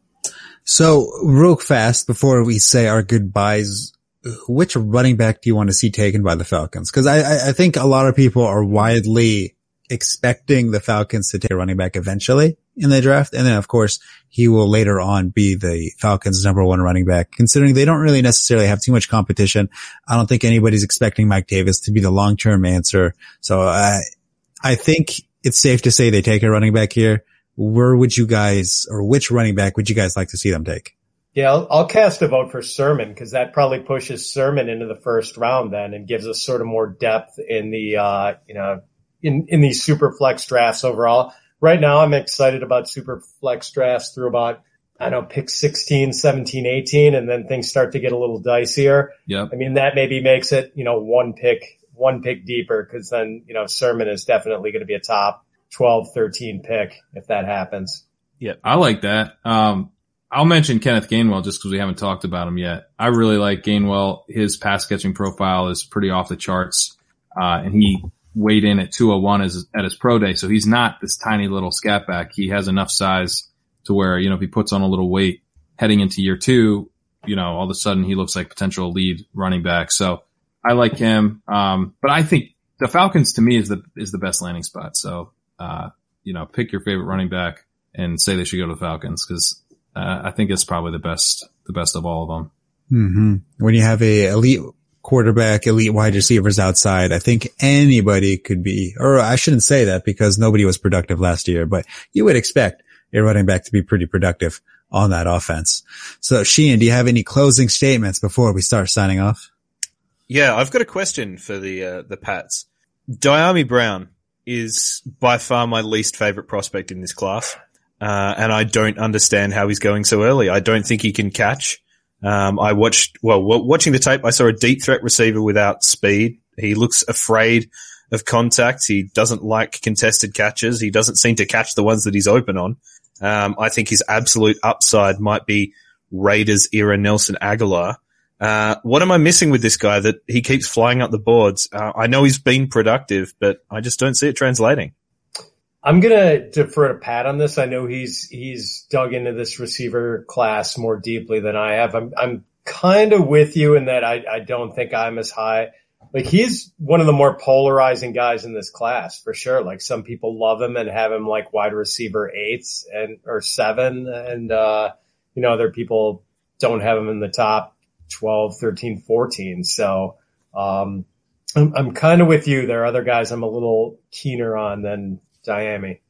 So real fast before we say our goodbyes, which running back do you want to see taken by the Falcons? Cause I, I think a lot of people are widely expecting the Falcons to take a running back eventually in the draft. And then of course he will later on be the Falcons number one running back, considering they don't really necessarily have too much competition. I don't think anybody's expecting Mike Davis to be the long-term answer. So I, I think it's safe to say they take a running back here. Where would you guys, or which running back would you guys like to see them take? Yeah, I'll, I'll cast a vote for Sermon because that probably pushes Sermon into the first round then and gives us sort of more depth in the, uh, you know, in, in these super flex drafts overall. Right now, I'm excited about super flex drafts through about I don't know, pick sixteen, seventeen, eighteen, and then things start to get a little dicier. Yep. I mean, that maybe makes it, you know, one pick, one pick deeper, because then, you know, Sermon is definitely going to be a top twelve, thirteen pick if that happens. Yeah. I like that. Um, I'll mention Kenneth Gainwell just because we haven't talked about him yet. I really like Gainwell. His pass catching profile is pretty off the charts. Uh, and he weighed in at two oh one as, at his pro day. So he's not this tiny little scat back. He has enough size to where, you know, if he puts on a little weight heading into year two, you know, all of a sudden he looks like potential lead running back. So I like him. Um, but I think the Falcons to me is the, is the best landing spot. So, uh, you know, pick your favorite running back and say they should go to the Falcons because, uh, I think it's probably the best, the best of all of them. Mm-hmm. When you have a elite quarterback, elite wide receivers outside, I think anybody could be, or I shouldn't say that because nobody was productive last year, but you would expect a running back to be pretty productive on that offense. So Sheehan, do you have any closing statements before we start signing off? Yeah, I've got a question for the, uh, the Pats. Dyami Brown is by far my least favorite prospect in this class. Uh, and I don't understand how he's going so early. I don't think he can catch. Um, I watched, well, w- watching the tape, I saw a deep threat receiver without speed. He looks afraid of contact. He doesn't like contested catches. He doesn't seem to catch the ones that he's open on. Um, I think his absolute upside might be Raiders era Nelson Aguilar. Uh, what am I missing with this guy that he keeps flying up the boards? Uh, I know he's been productive, but I just don't see it translating. I'm going to defer to Pat on this. I know he's, he's dug into this receiver class more deeply than I have. I'm, I'm kind of with you in that I, I don't think I'm as high. Like he's one of the more polarizing guys in this class for sure. Like some people love him and have him like wide receiver eights and, or seven. And, uh, you know, other people don't have him in the top twelve, thirteen, fourteen. So, um, I'm, I'm kind of with you. There are other guys I'm a little keener on than Dyami.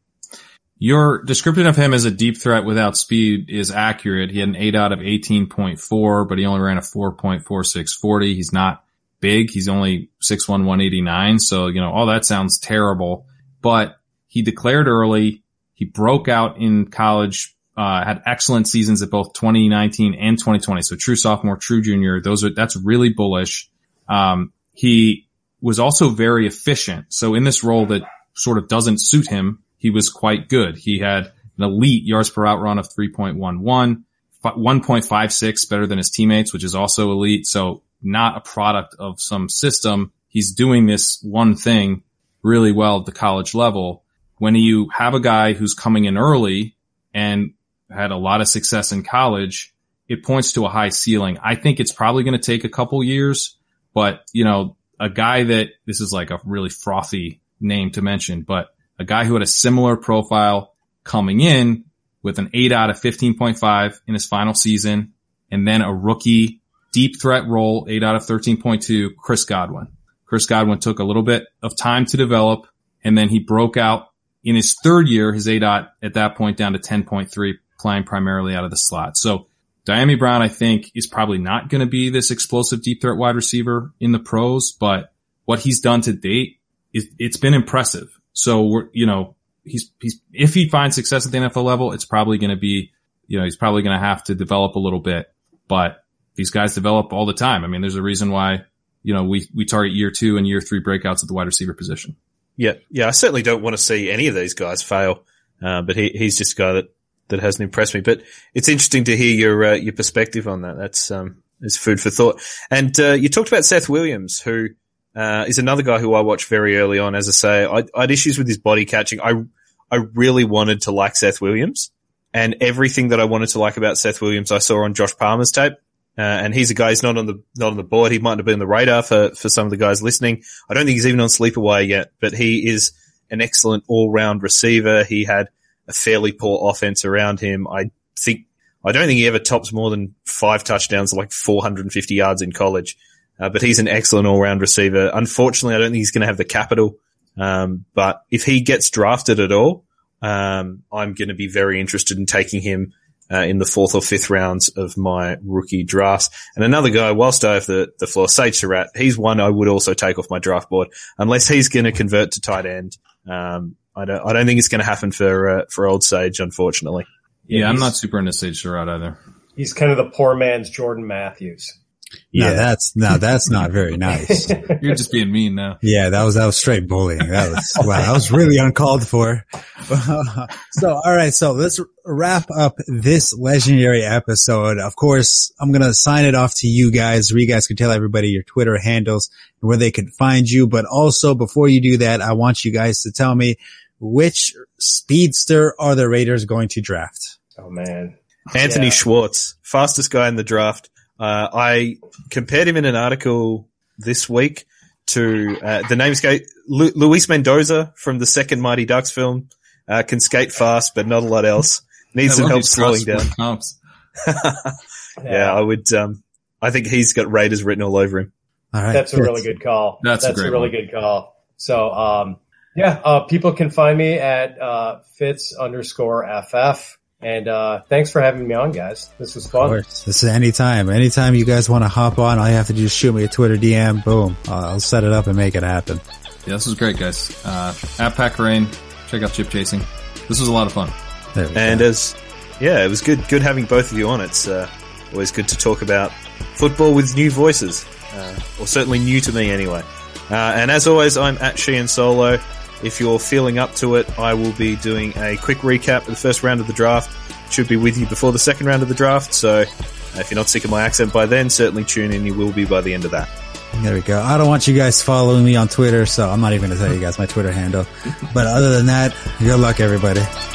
Your description of him as a deep threat without speed is accurate. He had an eight out of eighteen point four, but he only ran a four point four six forty. He's not big. He's only six one, one eighty-nine. So, you know, all that sounds terrible, but he declared early. He broke out in college, uh, had excellent seasons at both twenty nineteen and twenty twenty. So true sophomore, true junior. Those are, that's really bullish. Um, he was also very efficient. So in this role that sort of doesn't suit him, he was quite good. He had an elite yards per out run of three point one one, one point five six better than his teammates, which is also elite. So not a product of some system. He's doing this one thing really well at the college level. When you have a guy who's coming in early and had a lot of success in college, it points to a high ceiling. I think it's probably going to take a couple years, but you know, a guy that this is like a really frothy name to mention, but a guy who had a similar profile coming in with an eight out of fifteen point five in his final season, and then a rookie deep threat role, eight out of thirteen point two, Chris Godwin. Chris Godwin took a little bit of time to develop, and then he broke out in his third year, his A D O T at that point down to ten point three, playing primarily out of the slot. So Dyami Brown, I think, is probably not going to be this explosive deep threat wide receiver in the pros, but what he's done to date, it, it's been impressive. So we're, you know, he's, he's, if he finds success at the N F L level, it's probably going to be, you know, he's probably going to have to develop a little bit, but these guys develop all the time. I mean, there's a reason why, you know, we, we target year two and year three breakouts at the wide receiver position. Yeah. Yeah. I certainly don't want to see any of these guys fail. Uh, but he, he's just a guy that, that hasn't impressed me, but it's interesting to hear your, uh, your perspective on that. That's, um, is food for thought. And, uh, you talked about Seth Williams, who, uh, is another guy who I watched very early on. As I say, I, I had issues with his body catching. I, I really wanted to like Seth Williams, and everything that I wanted to like about Seth Williams, I saw on Josh Palmer's tape. Uh, and he's a guy who's not on the, not on the board. He might have been on the radar for, for some of the guys listening. I don't think he's even on Sleeper Wire yet, but he is an excellent all-round receiver. He had a fairly poor offense around him. I think, I don't think he ever tops more than five touchdowns, like four hundred fifty yards in college. Uh, but he's an excellent all-round receiver. Unfortunately, I don't think he's going to have the capital. Um, but if he gets drafted at all, um, I'm going to be very interested in taking him Uh, in the fourth or fifth rounds of my rookie drafts. And another guy, whilst I have the, the floor, Sage Surratt, he's one I would also take off my draft board, unless he's going to convert to tight end. Um, I don't, I don't think it's going to happen for, uh, for old Sage, unfortunately. Yeah, I'm not super into Sage Surratt either. He's kind of the poor man's Jordan Matthews. Yeah, no, that's no, that's not very nice. You're just being mean now. Yeah, that was that was straight bullying. That was wow, that was really uncalled for. So, all right, so let's wrap up this legendary episode. Of course, I'm gonna sign it off to you guys, where you guys can tell everybody your Twitter handles and where they can find you. But also, before you do that, I want you guys to tell me which speedster are the Raiders going to draft. Oh man, Anthony yeah. Schwartz, fastest guy in the draft. Uh, I compared him in an article this week to, uh, the name escape, Lu- Luis Mendoza from the second Mighty Ducks film, uh, can skate fast, but not a lot else. Needs some help slowing down. yeah. yeah, I would, um, I think he's got Raiders written all over him. All right. That's a really good call. That's, That's a, great a really one. good call. So, um, yeah, uh, people can find me at, uh, Fitz underscore F F. And, uh, thanks for having me on, guys. This was fun. Of course. This is anytime. Anytime you guys want to hop on, all you have to do is shoot me a Twitter D M. Boom. I'll set it up and make it happen. Yeah, this was great, guys. Uh, at Pack Rain, check out Chip Chasing. This was a lot of fun. And as, yeah, it was good, good having both of you on. It's, uh, always good to talk about football with new voices, uh, or certainly new to me anyway. Uh, and as always, I'm at Sheehan Solo. If you're feeling up to it, I will be doing a quick recap of the first round of the draft. Should be with you before the second round of the draft. So if you're not sick of my accent by then, certainly tune in. You will be by the end of that. There we go. I don't want you guys following me on Twitter, so I'm not even going to tell you guys my Twitter handle. But other than that, good luck, everybody.